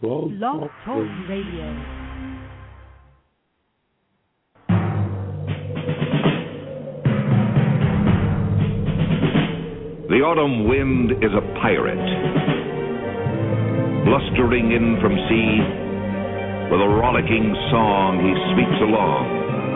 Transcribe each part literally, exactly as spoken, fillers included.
Blog Talk Radio. The autumn wind is a pirate, blustering in from sea. With a rollicking song he sweeps along,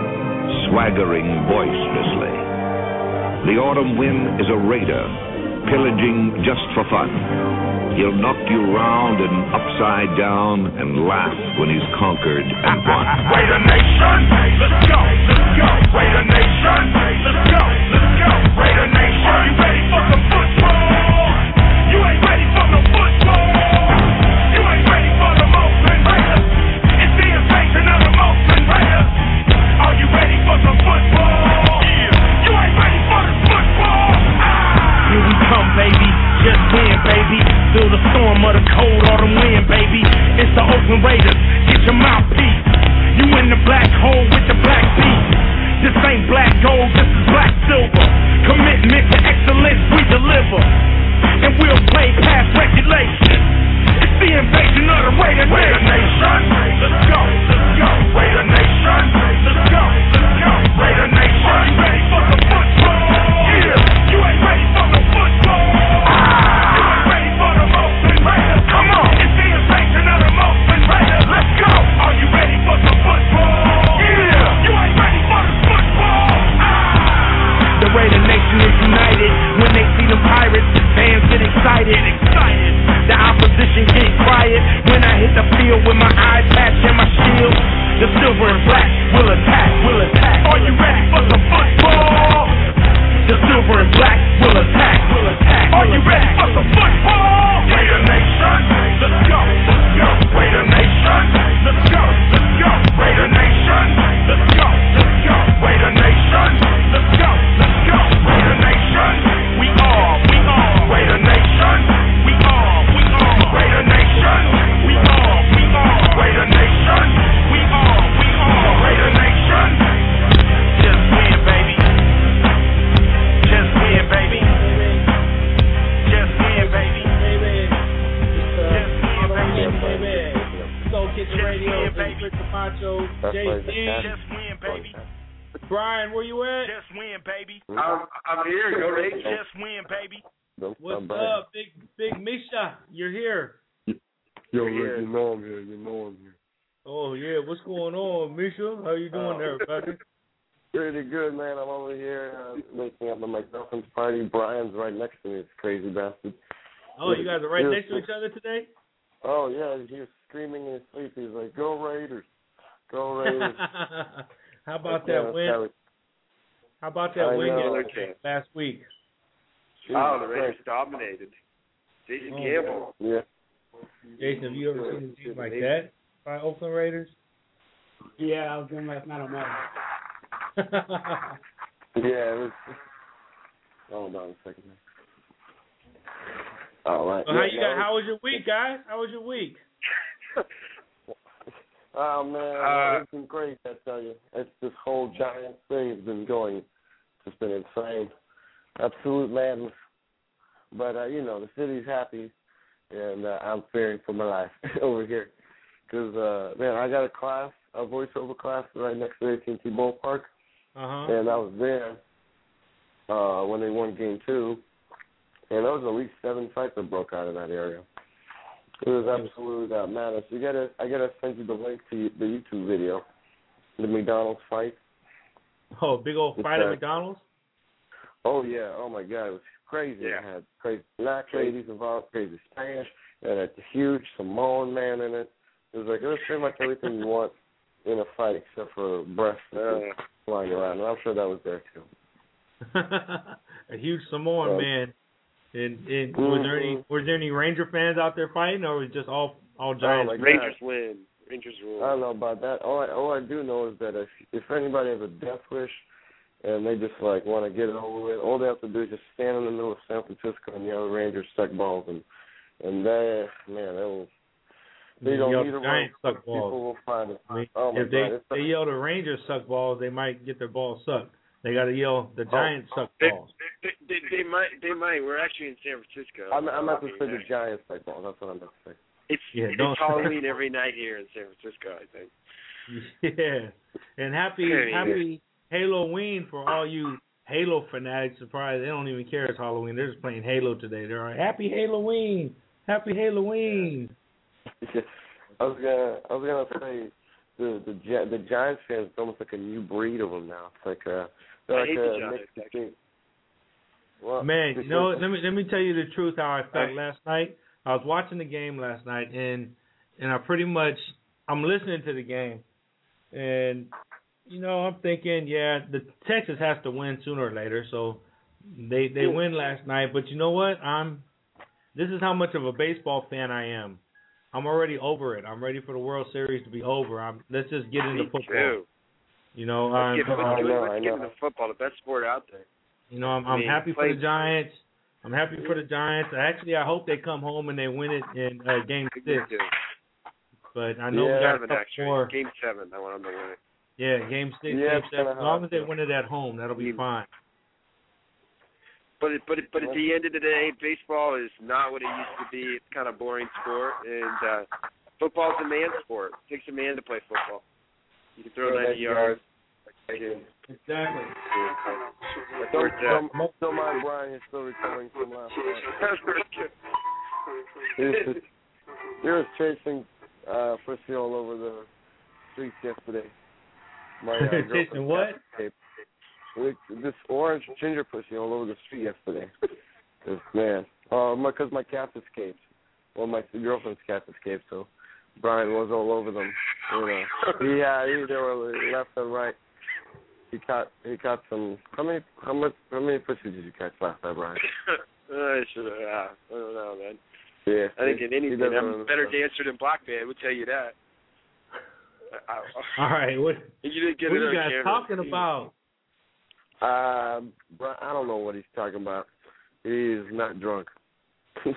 swaggering boisterously. The autumn wind is a raider, pillaging just for fun. He'll knock you round and upside down and laugh when he's conquered and won. Raider Nation, let's go, let's go. Raider Nation, let's go, let's go. Raider Nation, are you ready for some football? You ain't ready for no football. You ain't ready for the Oakland Raiders. It's the invasion of the Oakland Raiders. Are you ready for some football? Yeah. You ain't ready for the football. Ah. Here we come, baby. Just win, baby. Feel the storm of the cold autumn wind, baby. It's the Oakland Raiders. Get your mouthpiece. You in the black hole with the black beast. This ain't black gold, this is black silver. Commitment to excellence, we deliver. And we'll play past regulation. It's the invasion of the Raider Nation. Raider Nation, let's go, let's go. Raider Nation, let's go, let's go. Raider Nation, are you ready for the football? Yeah, you ain't ready for the football. You ain't ready for the Oakland Raiders. Come on, it's the invasion of the Oakland Raiders. Let's go. Are you ready for some football? Yeah, you ain't ready for the football. Ah. The Raider Nation is united when they see the pirates. Fans get excited, excited. The opposition get quiet when I hit the field with my eye patch and my shield. The silver and black will attack, will attack. Are you ready for some football? The silver and black will attack, will attack. Are you ready for some football? Raider Nation, let's go, let's go. Raider Nation, let's go, let's go. Raider Nation, let's go, let's go. Raider Nation, let's go, let's go. Raider Nation, we are, we are. Raider Nation, we are, we are. Raider Nation, we are, we are. Raider Nation, we are, we are. Raider Nation, just win, baby. Just win, baby. Just win, baby. Just win, baby. Soul Kitchen Radio, baby. Pancho, J C. Just win, baby. Brian, where you at? Just win, baby. I'm, I'm here. Go Raiders. Just win, baby. What's up, big big Misha? You're here. Yo, Rick, you know I'm here. You know I'm here. Oh yeah, what's going on, Misha? How you doing uh, there, brother? Pretty good, man. I'm over here uh, waking up at my girlfriend's party. Brian's right next to me. It's crazy bastard. Oh, you guys are right next to each other today? Oh yeah, he was screaming in his sleep. He's like, "Go Raiders, go Raiders!" How about that win? How about that I win know. yesterday, last week? Oh, the Raiders dominated. Jason Oh, Campbell. Yeah. Jason, have you ever seen a team like that by Oakland Raiders? Yeah, I was doing last night on Madden. Yeah, it was. Hold on a second. All right. So how yeah, you no, got? How was your week, guys? How was your week? Oh man, Uh, it's been great. I tell you, it's this whole giant thing has been going. It's been insane, absolute madness. But uh, you know, the city's happy, and uh, I'm fearing for my life over here, because uh, man, I got a class, a voiceover class right next to A T and T Ballpark, Uh-huh. and I was there uh, when they won Game Two, and there was at least seven fights that broke out in that area. It was absolute uh, madness. You gotta, I gotta send you the link to the YouTube video, the McDonald's fight. Oh, big old fight at McDonald's? Oh yeah, oh my God, it was crazy. Yeah. I had crazy black ladies involved, crazy Spanish, and a huge Samoan man in it. It was like, it was pretty much everything you want in a fight except for breasts Uh, flying around, and I'm sure that was there too. A huge Samoan Um, man. And, and mm-hmm. was there any was there any Ranger fans out there fighting, or was it just all all Giants? like Rangers win. Rangers rule. I don't know about that. All I, all I do know is that if if anybody has a death wish and they just like want to get it over with, all they have to do is just stand in the middle of San Francisco and yell Rangers suck balls, and and they man, they will. They You don't yell need a Giants road. suck People balls. will find it. I mean, Oh my if they God! It's they yell the Rangers suck balls, they might get their balls sucked. They got to yell the Giants suck They, balls. they, they, they might. They might. We're actually in San Francisco. I'm, I'm not to Okay, say the there. Giants suck balls. That's what I'm about to say. It's Yeah, it's don't- Halloween every night here in San Francisco, I think. Yeah, and happy Yeah. happy Halloween for all you Halo fanatics. Surprised they don't even care it's Halloween. They're just playing Halo today. They're like, happy Halloween, happy Halloween. I was gonna, I was gonna say the the Gi- the Giants fans is almost like a new breed of them now. It's like uh, they're I like hate the a Giants, mixed actually. between- Well, Man, you know, because- let me let me tell you the truth. How I felt Right. last night. I was watching the game last night, and and I pretty much I'm listening to the game, and you know I'm thinking, yeah, the Texas has to win sooner or later. So they they win last night, but you know what? I'm this is how much of a baseball fan I am. I'm already over it. I'm ready for the World Series to be over. I'm let's just get into Me football. too. You know, Let's I'm, get, let's, I know, let's I get know. into football, the best sport out there. You know, I'm, I I'm mean, happy for play- the Giants. I'm happy for the Giants. Actually, I hope they come home and they win it in uh, Game Me Six. too. But I know Yeah. we got a Seven, couple actually. more. Game seven, I want them to win it. Yeah, Game Six, Yeah, Game it's Seven. gonna As long as they happen. win it at home, that'll be Mm. fine. But it, but it, but at the end of the day, baseball is not what it used to be. It's kind of boring sport, and uh, football's a man sport. It takes a man to play football. You can throw Yeah, ninety that's yards. Exactly. Don't, But, uh, don't, don't mind Brian. He's still recovering from last night. He was, just, he was chasing uh, Frisky all over the streets yesterday. My uh, Chasing girlfriend's what? cat escaped. With this orange ginger pussy all over the street yesterday. This man, uh, my because my cats escaped. Well, my girlfriend's cats escaped, so Brian was all over them. You know, yeah, he, they were left and right. He caught, he caught some. How many, how much, how many pussies did you catch last night, Brian? I should have. Uh, I don't know, man. Yeah, I think in he- he anything, doesn't I'm a better understand. dancer than Black Man. I would tell you that. I, I, All right, what, you didn't get what it are on you guys camera. talking about? Um, Brian, I don't know what he's talking about. He is not drunk. he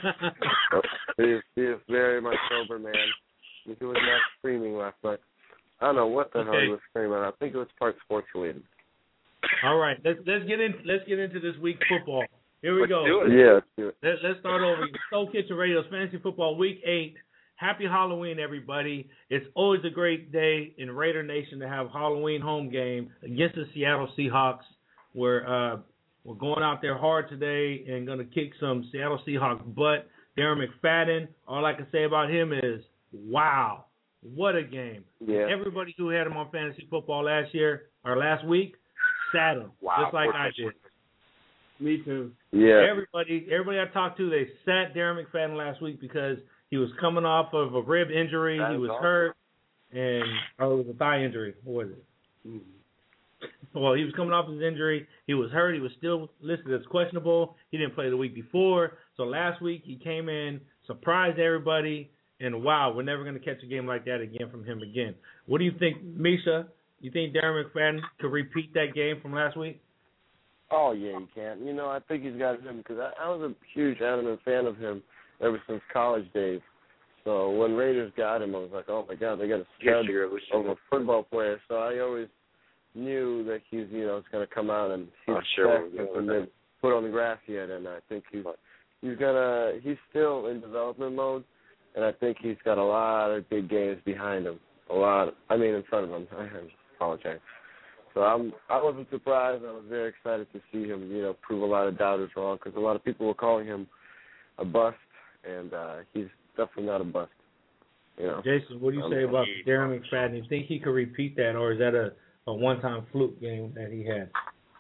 is, he is very much sober, man. He was not screaming last night. I don't know what the hell Okay. he was screaming. I think it was part sports related. All right, let's let's get in. Let's get into this week's football. Here we Let's go. do it. Yeah, let's do it. Let's, let's start over. Soul Kitchen Radio's Fantasy Football Week eight. Happy Halloween, everybody. It's always a great day in Raider Nation to have Halloween home game against the Seattle Seahawks. We're, uh, we're going out there hard today and going to kick some Seattle Seahawks butt. Darren McFadden, all I can say about him is, wow, what a game. Yeah. Everybody who had him on Fantasy Football last year or last week sat him, Wow, just like poor I Christian. did. Me too. Yeah. Everybody, everybody I talked to, they sat Darren McFadden last week because he was coming off of a rib injury. That He is was awesome. hurt, and oh, it was a thigh injury. What was it? Mm. Well, he was coming off his injury. He was hurt. He was still listed as questionable. He didn't play the week before. So last week he came in, surprised everybody, and wow, we're never going to catch a game like that again from him again. What do you think, Misha? You think Darren McFadden could repeat that game from last week? Oh, yeah, he can. You know, I think he's got him because I, I was a huge adamant fan of him ever since college days. So when Raiders got him, I was like, oh, my God, they got a stud of a football player. So I always knew that he's, you know, going to come out and he's Oh, sure. best hasn't been put on the grass yet. And I think he's he's gonna he's still in development mode, and I think he's got a lot of big games behind him. A lot. I mean, in front of him. I apologize. So I'm I wasn't surprised. I was very excited to see him, you know, prove a lot of doubters wrong because a lot of people were calling him a bust, and uh, he's definitely not a bust. You know. Jason, what do you say about Darren McFadden? Do you think he could repeat that, or is that a, a one-time fluke game that he had?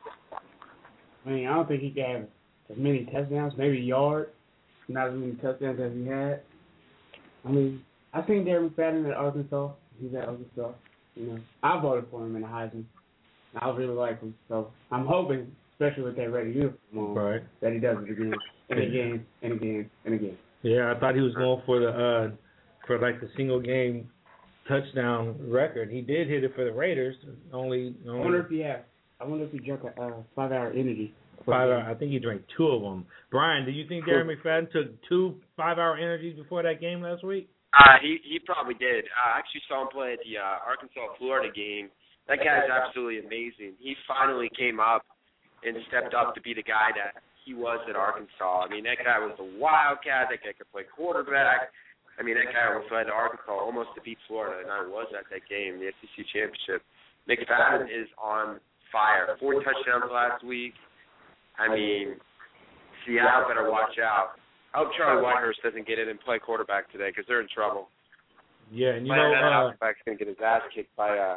I mean, I don't think he can have as many touchdowns, maybe yards, not as many touchdowns as he had. I mean, I think Darren McFadden at Arkansas. He's at Arkansas. You know, I voted for him in the Heisman. I really like him, so I'm hoping, especially with that Raider uniform on, Right. that he does it again and again and again and again. Yeah, I thought he was going for the uh, for like the single game touchdown record. He did hit it for the Raiders. Only, I only wonder if he has. I wonder if he drank a uh, five-hour energy. five hour. I think he drank two of them. Brian, do you think Darren McFadden took two five hour energies before that game last week? Uh, he he probably did. Uh, I actually saw him play at the uh, Arkansas Florida game. That guy's absolutely amazing. He finally came up and stepped up to be the guy that he was at Arkansas. I mean, that guy was a wildcat. That guy could play quarterback. I mean, that guy almost led Arkansas almost to beat Florida, and I was at that game, the S E C championship. McFadden is on fire. Four touchdowns last week. I mean, Seattle better watch out. I hope Charlie Whitehurst doesn't get in and play quarterback today because they're in trouble. Yeah, and you Playing know, that uh, halfback's going to get his ass kicked by uh.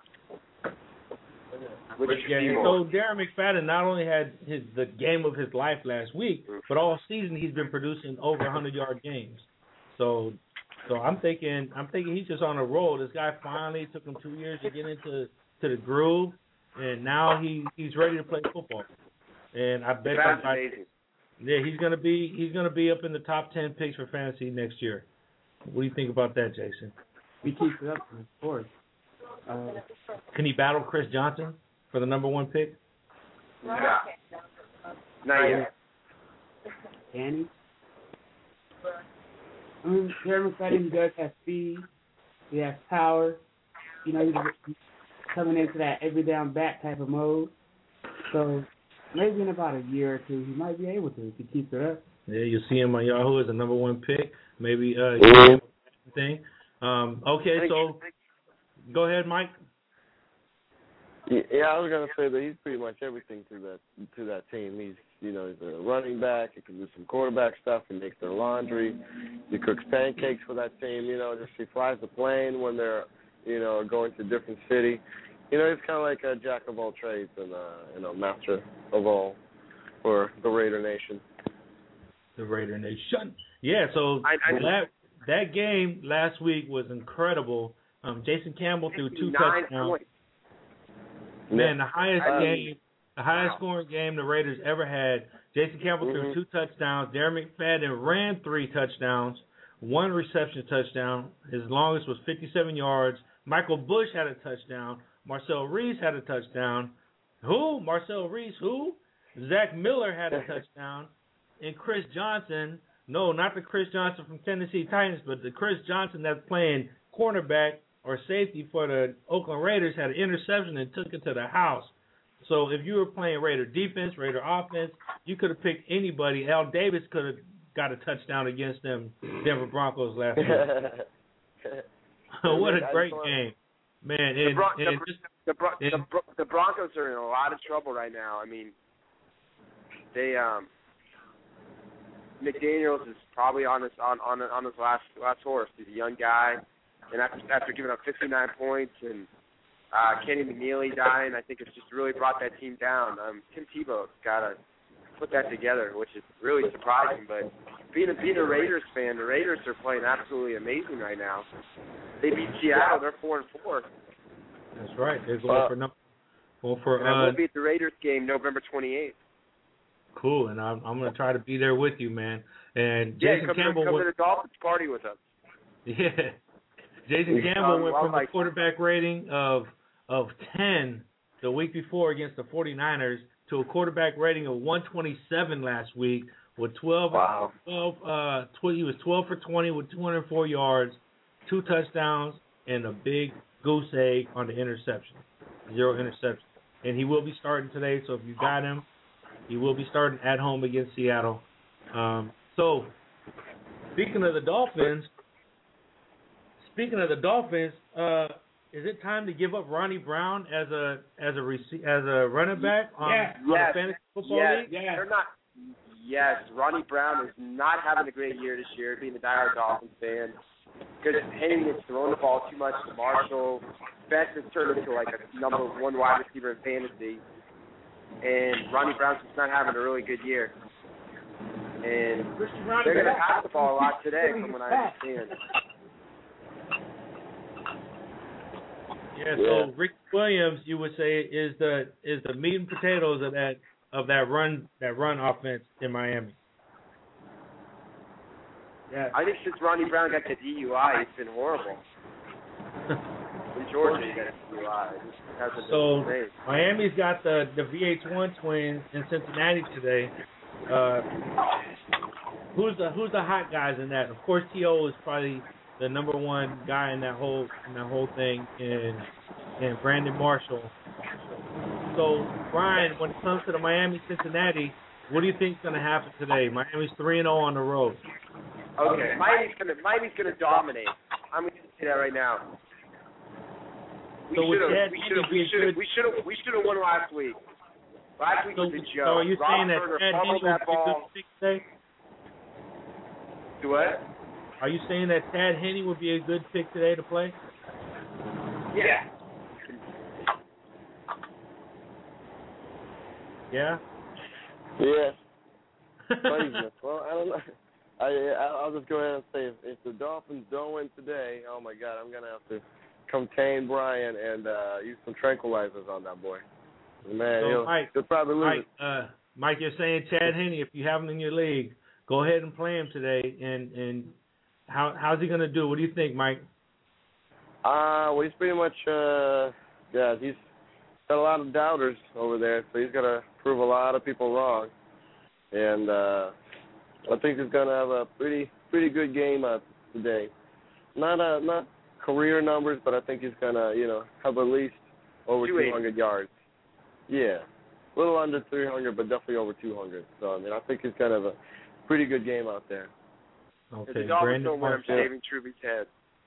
yeah, and so Darren McFadden not only had his the game of his life last week, but all season he's been producing over one hundred yard games. So, so I'm thinking, I'm thinking he's just on a roll. This guy finally took him two years to get into to the groove, and now he he's ready to play football. And I bet That's I, amazing. yeah, he's gonna be he's gonna be up in the top ten picks for fantasy next year. What do you think about that, Jason? We keep it up, of course. Uh, Can he battle Chris Johnson for the number one pick? No. Not yet. Can he? I mean, Darren McFadden, he does have speed. He has power. You know, he's coming into that every down back type of mode. So maybe in about a year or two, he might be able to if he keeps it up. Yeah, you'll see him on Yahoo as a number one pick. Maybe uh, mm-hmm. thing. Um, okay, so go ahead, Mike. Yeah, I was gonna say that he's pretty much everything to that to that team. He's you know he's a running back. He can do some quarterback stuff. He makes their laundry. He cooks pancakes for that team. You know, just he flies the plane when they're you know going to a different city. You know, he's kind of like a jack of all trades and uh, you know master of all for the Raider Nation. The Raider Nation. Yeah. So I, I, that that game last week was incredible. Um, Jason Campbell threw two touchdowns. Points. Man, the highest um, game, the highest scoring game the Raiders ever had. Jason Campbell mm-hmm. threw two touchdowns. Darren McFadden ran three touchdowns, one reception touchdown. His longest was fifty-seven yards. Michael Bush had a touchdown. Marcel Reese had a touchdown. Who? Marcel Reese, who? Zach Miller had a touchdown. And Chris Johnson, no, not the Chris Johnson from Tennessee Titans, but the Chris Johnson that's playing cornerback or safety for the Oakland Raiders, had an interception and took it to the house. So if you were playing Raider defense, Raider offense, you could have picked anybody. Al Davis could have got a touchdown against them Denver Broncos last week. What a great game. Man, and, the, Bron- and the, just, the, Bron- and, the, Bron- the Broncos are in a lot of trouble right now. I mean, they um, McDaniels is probably on his on on, on his last last horse. He's a young guy, and after after giving up fifty-nine points and uh, Kenny McNeely dying, I think it's just really brought that team down. Um, Tim Tebow's got to put that together, which is really surprising. But being a being a Raiders fan, the Raiders are playing absolutely amazing right now. They beat Seattle. They're four and four. That's right. They're going uh, for number. Going for. And uh, we'll be at the Raiders game November twenty-eighth. Cool, and I'm I'm gonna try to be there with you, man. And yeah, Jason come Campbell to, come went, to the Dolphins party with us. Yeah, Jason Campbell um, went well, from like, a quarterback rating of of ten the week before against the forty-niners to a quarterback rating of one twenty-seven last week with twelve. Wow. twelve uh, tw- he was twelve for twenty with two hundred four yards, two touchdowns, and a big goose egg on the interception. Zero interception. And he will be starting today, so if you got him, he will be starting at home against Seattle. Um, so, speaking of the Dolphins, speaking of the Dolphins, uh, is it time to give up Ronnie Brown as a as a rec- as a running back on, yes. on yes. the fantasy football yes. league? Yes. They're not. Yes, Ronnie Brown is not having a great year this year, being a diehard Dolphins fan. Because Henning is throwing the ball too much to Marshall. Best has turned into like a number one wide receiver in fantasy. And Ronnie Brown's just not having a really good year. And they're going to pass the ball a lot today, from what I understand. Yeah, so Rick Williams, you would say, is the is the meat and potatoes of that of that run that run offense in Miami. Yeah. I think since Ronnie Brown got the D U I, it's been horrible. In Georgia, he got a D U I. So Miami's got the the V H one twins in Cincinnati today. Uh, who's the who's the hot guys in that? Of course, T O is probably the number one guy in that whole in that whole thing, and and Brandon Marshall. So Brian, when it comes to the Miami Cincinnati, what do you think is going to happen today? Miami's three and zero on the road. Okay, Miami's gonna Miami's gonna dominate. I'm gonna say that right now. We So would should have Chad we Henne should have be we a should have good- we should have we should have won last week. Last week So, was a so joke. are you saying that Roethlisberger Chad Henne fumbled would that be a good ball. pick today? Do what? Are you saying that Chad Henne would be a good pick today to play? Yeah. Yeah. Yeah. Craziness. Well, I don't know. I I'll just go ahead and say if, if the Dolphins don't win today, oh my God, I'm gonna have to contain Brian and uh, use some tranquilizers on that boy. Man, So, he'll, Mike, he'll probably lose. Mike, uh, Mike, you're saying Chad Henne, if you have him in your league, go ahead and play him today. And and how how's he gonna do? What do you think, Mike? Uh, well, he's pretty much, uh, yeah, he's got a lot of doubters over there, so he's got to prove a lot of people wrong. And uh, I think he's going to have a pretty pretty good game uh, today. Not uh, not career numbers, but I think he's going to, you know, have at least over two hundred yards. Yeah, a little under three hundred, but definitely over two hundred. So, I mean, I think he's going to have a pretty good game out there. Okay, If the Dolphins Brandon don't win, I'm Marshall. saving Truby's head.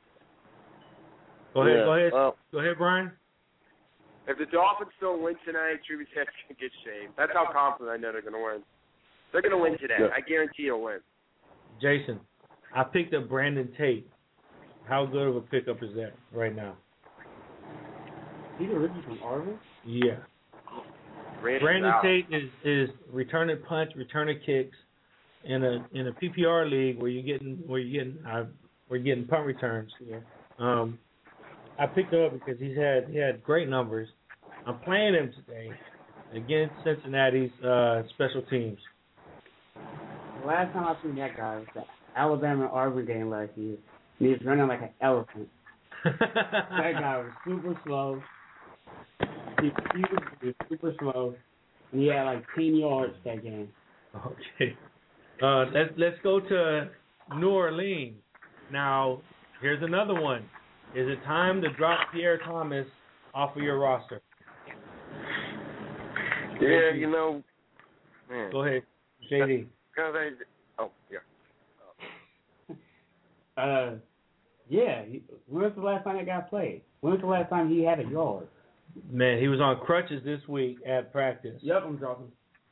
Go ahead, Yeah, go ahead, well, go ahead, Brian. If the Dolphins don't win tonight, Truby's head's gonna get shaved. That's how confident I know they're gonna win. They're gonna win today. Yeah. I guarantee they'll win. Jason, I picked up Brandon Tate. How good of a pickup is that right now? He's originally from Arvin? Yeah. Randy's Brandon out. Tate is, is returning punch, returning kicks in a in a P P R league where you're getting where you're getting uh, where you're getting punt returns. Yeah. Um, I picked him up because he's had he had great numbers. I'm playing him today against Cincinnati's uh, special teams. The last time I seen that guy was the Alabama Auburn game last year. And he was running like an elephant. That guy was super slow. He, he, was, he was super slow. And he had like ten yards that game. Okay. Uh, let's let's go to New Orleans. Now, here's another one. Is it time to drop Pierre Thomas off of your roster? yeah, you know, man. Go ahead, J D. Oh, yeah. Uh, yeah. He, when was the last time that guy played? When was the last time he had a yard? Man, he was on crutches this week at practice. Yep, I'm dropping.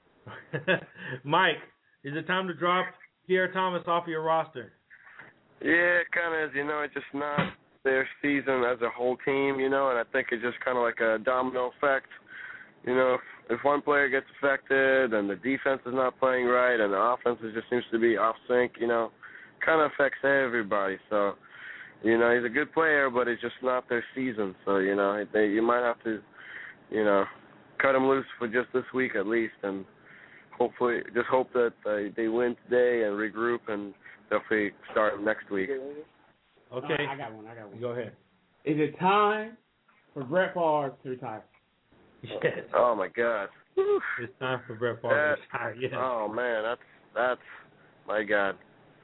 Mike, is it time to drop Pierre Thomas off of your roster? Yeah, it kind of is. You know, it's just not their season as a whole team, you know, and I think it's just kind of like a domino effect. You know, if, if one player gets affected and the defense is not playing right and the offense just seems to be off sync, you know, kind of affects everybody. So, you know, he's a good player, but it's just not their season. So, you know, they, you might have to, you know, cut him loose for just this week at least, and hopefully just hope that uh, they win today and regroup and definitely start next week. Okay. I got one. I got one. Go ahead. Is it time for Brett Favre to retire? Yes. Oh my God. Whew. It's time for Brett Favre to That- retire. Yes. Oh man, that's that's my God.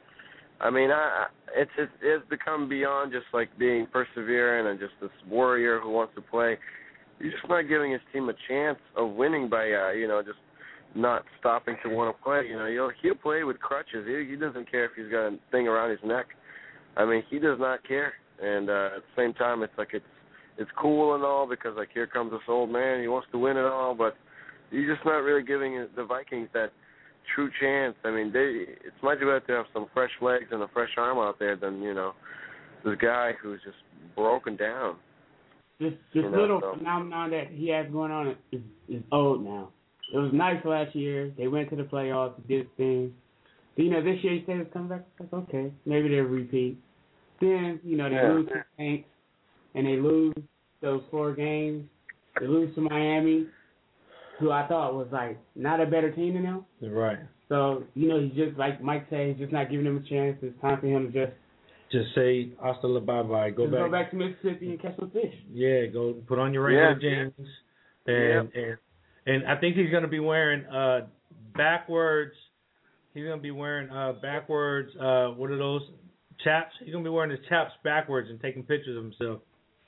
I mean, I, I it's it's it's become beyond just like being persevering and just this warrior who wants to play. He's just not giving his team a chance of winning by uh, you know, just not stopping to want to play. You know, he'll he'll play with crutches. He he doesn't care if he's got a thing around his neck. I mean, he does not care. And uh, at the same time, it's like it's it's cool and all because like here comes this old man. He wants to win it all, but you're just not really giving the Vikings that true chance. I mean, they it's much better to have some fresh legs and a fresh arm out there than, you know, this guy who's just broken down. This this You know, little so- phenomenon that he has going on is is old now. It was nice last year. They went to the playoffs, did his thing. But, you know, this year he said it's coming back. Like, okay, maybe they'll repeat. Then, you know, they Yeah. lose to the Saints, and they lose those four games. They lose to Miami, who I thought was, like, not a better team than them. Right. So, you know, he's just, like Mike said, he's just not giving them a chance. It's time for him to just, Just say hasta la bye bye. Go just back. go back to Mississippi and catch some fish. Yeah, go put on your regular Yeah. jeans, and and and I think he's gonna be wearing uh backwards. He's gonna be wearing uh backwards. Uh, what are those chaps? He's gonna be wearing his chaps backwards and taking pictures of himself.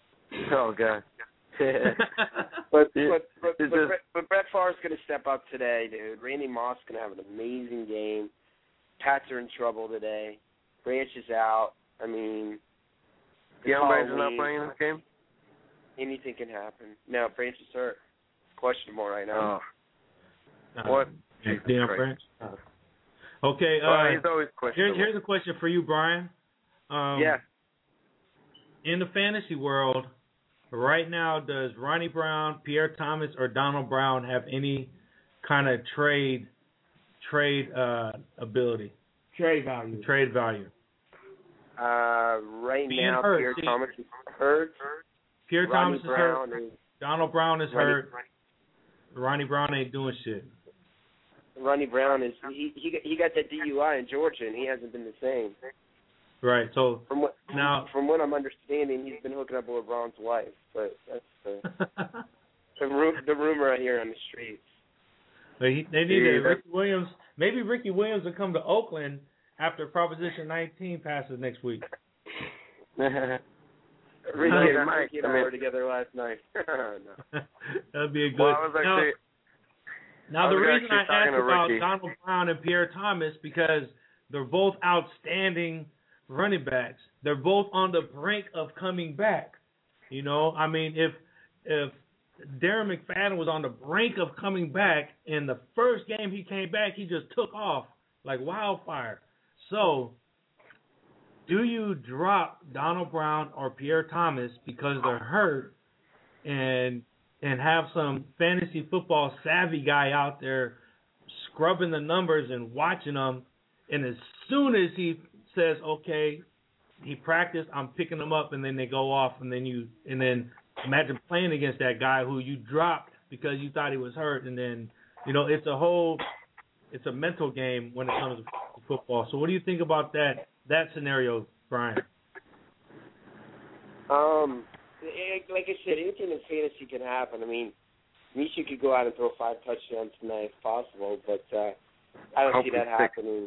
Oh God. But It- but but, but, it's just- Brett, but Brett Favre's going to step up today, dude. Randy Moss is going to have an amazing game. Pats are in trouble today. Branch is out. I mean, Deion Branch is not Halloween. playing this game? Anything can happen. No, Branch is hurt. Questionable right now. Oh. Uh, What? Deion Jesus Christ. Branch. Okay. Uh, Well, he's always here's questionable. here's a question for you, Brian. Um, Yeah. In the fantasy world, right now, does Ronnie Brown, Pierre Thomas, or Donald Brown have any kind of trade trade uh, ability, Trade value. trade value? Uh, right Being now, hurt, Pierre see? Thomas is hurt. Pierre Ronnie Thomas is Brown hurt. is Donald Brown is Ronnie, hurt. Ronnie Brown ain't doing shit. Ronnie Brown is he he got- he got that D U I in Georgia and he hasn't been the same. Right. So From what now, from what I'm understanding, he's been hooking up with LeBron's wife. But that's the the, ru- the rumor I hear on the streets. They, they need Yeah, to, that's- Ricky Williams. Maybe Ricky Williams will come to Oakland after Proposition nineteen passes next week. Ricky Yeah, and Mike, Ricky and I I mean- were together last night. no. That'd be a good. Well, I was now, actually. now I the was reason actually I talking asked to about Ricky. Donald Brown and Pierre Thomas because they're both outstanding running backs. They're both on the brink of coming back. You know, I mean, if if Darren McFadden was on the brink of coming back, in the first game he came back, he just took off like wildfire. So, do you drop Donald Brown or Pierre Thomas because they're hurt, and and have some fantasy football savvy guy out there scrubbing the numbers and watching them, and as soon as he says, okay, he practiced, I'm picking them up, and then they go off, and then you and then imagine playing against that guy who you dropped because you thought he was hurt, and then you know it's a whole it's a mental game when it comes to football. So what do you think about that that scenario, Brian? Um, eh, like I said, anything in fantasy can happen. I mean, Misha could go out and throw five touchdowns tonight if possible, but uh, I don't see that happening.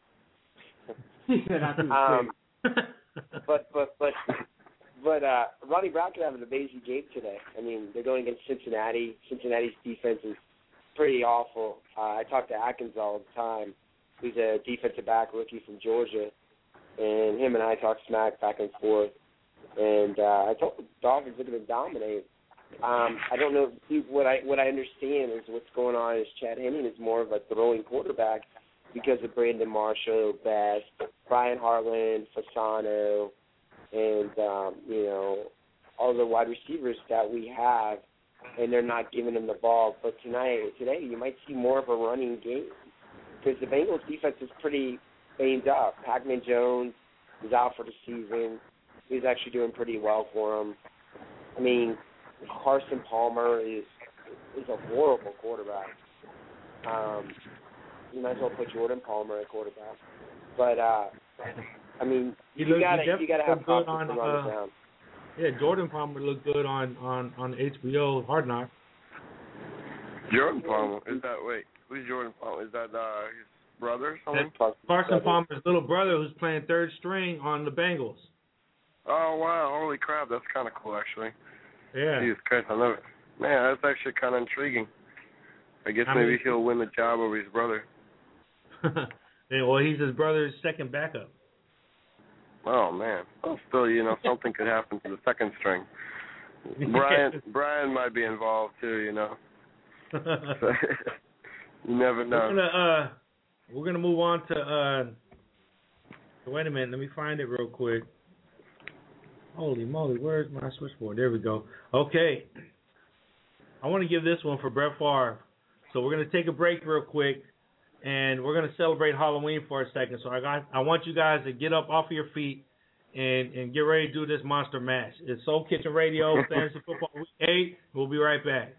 He said I think Um, but but but but uh, Ronnie Brown could have an amazing game today. I mean, they're going against Cincinnati. Cincinnati's defense is pretty awful. Uh, I talk to Atkins all the time. He's a defensive back rookie from Georgia, and him and I talk smack back and forth. And uh, I told the Dolphins are going to dominate. Um, I don't know what I what I understand is what's going on is Chad Henne is more of a throwing quarterback because of Brandon Marshall, Best, Brian Hartland, Fasano, and um, you know all the wide receivers that we have, and they're not giving them the ball. But tonight, today, you might see more of a running game because the Bengals defense is pretty banged up. Pac-Man Jones is out for the season. He's actually doing pretty well for him. I mean, Carson Palmer is is a horrible quarterback. Um, you might as well put Jordan Palmer at quarterback. But uh, I mean, He you looked- he gotta you definitely gotta have looked good confidence on, to run uh, it down. Yeah, Jordan Palmer looked good on, on, on H B O Hard Knocks. Jordan Palmer. Is that, wait, who's Jordan Palmer? Is that uh, his brother or something? That's Carson Palmer's little brother who's playing third string on the Bengals. Oh, wow. Holy crap. That's kind of cool, actually. Yeah. Jesus Christ, I love it. Man, that's actually kind of intriguing. I guess I maybe mean- he'll win the job over his brother. Yeah, well, he's his brother's second backup. Oh, man. Well, still, you know, something could happen to the second string. Brian Brian might be involved, too, you know. So, you never know. We're gonna uh, we're gonna move on to uh. Wait a minute, let me find it real quick. Holy moly, where's my switchboard? There we go. Okay, I want to give this one for Brett Favre. So we're gonna take a break real quick, and we're gonna celebrate Halloween for a second. So I got, I want you guys to get up off of your feet and and get ready to do this monster match. It's Soul Kitchen Radio, Fantasy Football Week eight. We'll be right back.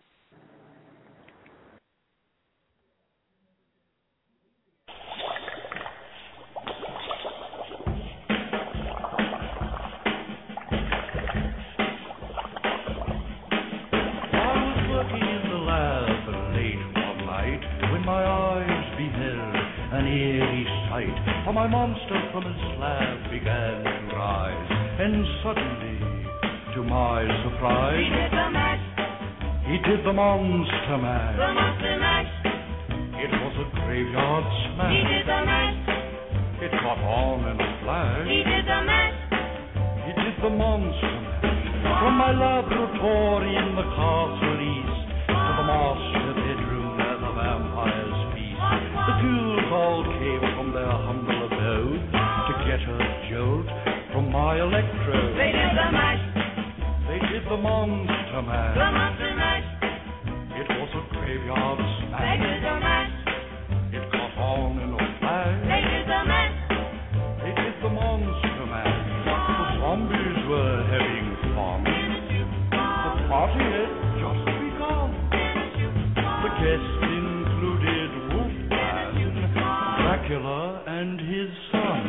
My eyes beheld an eerie sight, for my monster from his slab began to rise, and suddenly, to my surprise, He did the mash, he did the monster mash. the monster mash. It was a graveyard He smash. did the mash, It caught on in a flash. He did the mash. He did the monster mash. From my laboratory in the castle east to the master bedroom where the vampires feast. The ghouls all came from their humble abode to get a jolt from my electrode. They did the mash. They did the monster mash. The monster mash. It was a graveyard They smash. did the mash. It caught on in a flash. They did the mash. They did the monster mash. The zombies were having fun. The party had just begun. The guests included Wolfman, Dracula, and his son.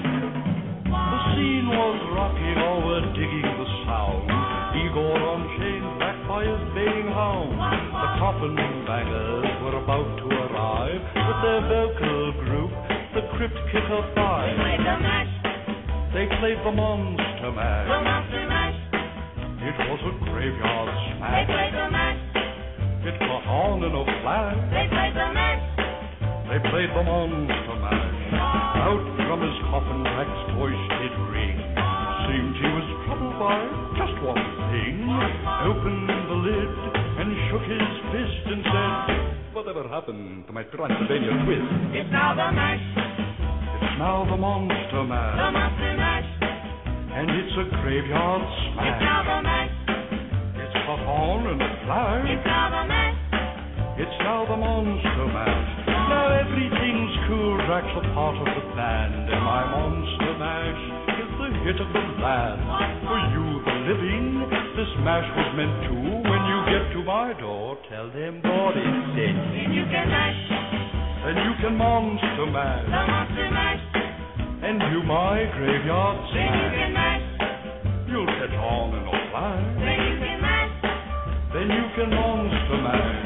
The scene was rocking, all were digging the sound. Igor on chains, backed by his baying hound. The coffin bangers were about to arrive with their vocal group, the Crypt Kicker They Five. played the mash. They played the monster The mash. monster mash. It was a graveyard They smash. played the mash. It caught on in a flash. They played the mash. They played the monster mash. Out from his coffin, Rex's voice did ring. Seemed he was troubled by just one thing. Opened the lid and shook his fist and said, "Whatever happened to my Transylvania twist? It's now the mash. It's now the monster The mash, monster mash. and it's a graveyard It's now smash. the mash. It's caught on in a flash. It's now the mash. It's now the monster mash. Now everything's cool. Drax a part of the band, and my monster mash is the hit of the land. For you, the living, this mash was meant to. When you get to my door, tell them God is sent. Then you can mash. Then you can monster The mash, monster mash. and do my graveyard Then you smash. can mash. You'll catch on in a flash. Then you can mash. Then you can monster mash.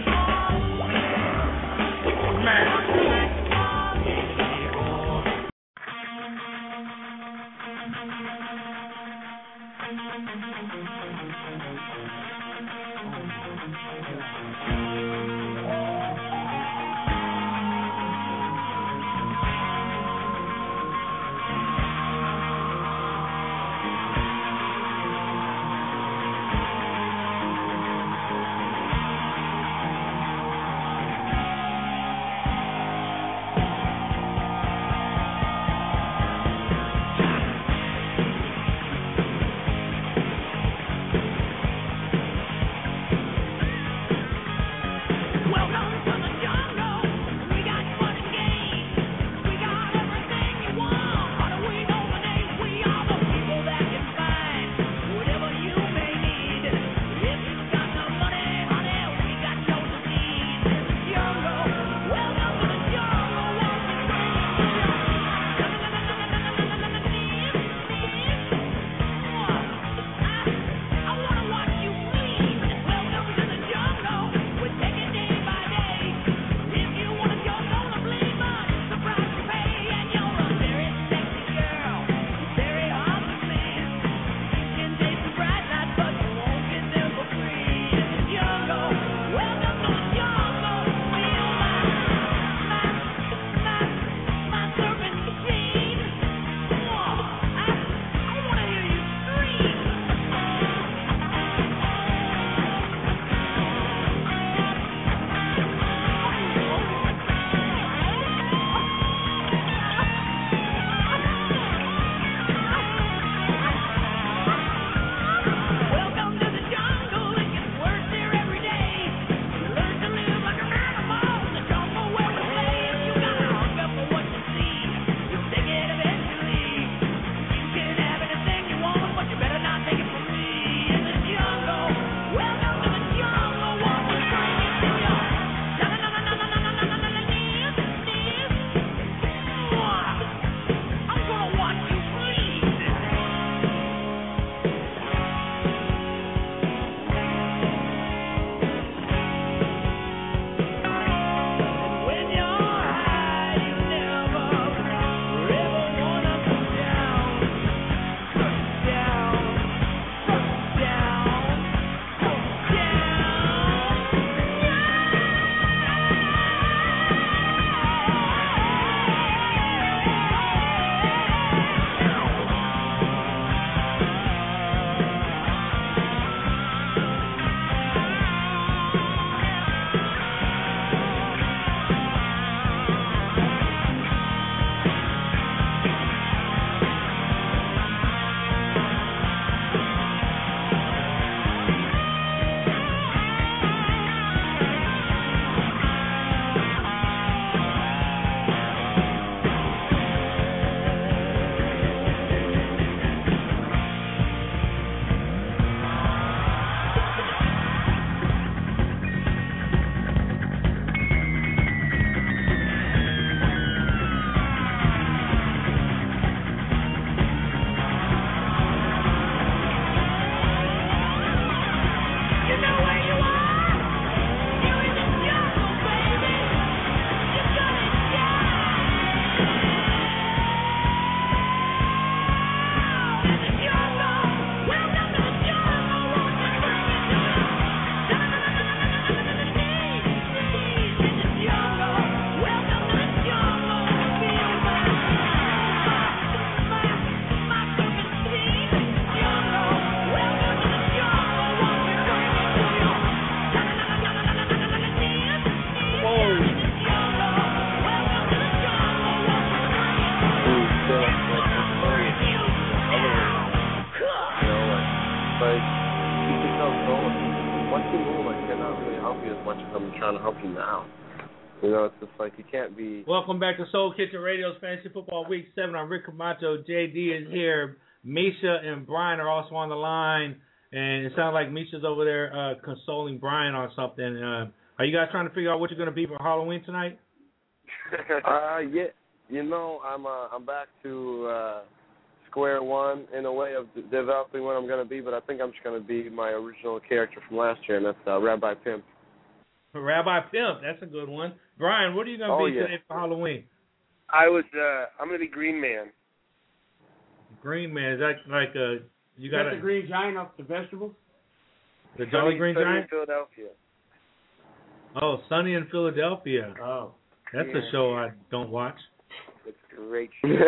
like keep yourself going. Once you move, I cannot really help you as much as I'm trying to help you now. You know, it's just like you can't be. Welcome back to Soul Kitchen Radio's Fantasy Football Week seven. I'm Rick Camacho. J D is here. Misha and Brian are also on the line. And it sounds like Misha's over there uh, consoling Brian on something. Uh, are you guys trying to figure out what you're going to be for Halloween tonight? uh, yeah. You know, I'm uh, I'm back to uh, square one in a way of d- developing what I'm going to be, but I think I'm just going to be my original character from last year, and that's uh, Rabbi Pimp. Rabbi Pimp, that's a good one. Brian, what are you going to oh, be yeah. today for Halloween? I was. Uh, I'm going to be Green Man. Green Man, is that like a you got the Green Giant off the vegetables? The Jolly Green Sunny Giant? in Philadelphia. Oh, Sunny in Philadelphia. Oh, that's yeah. a show I don't watch. It's great.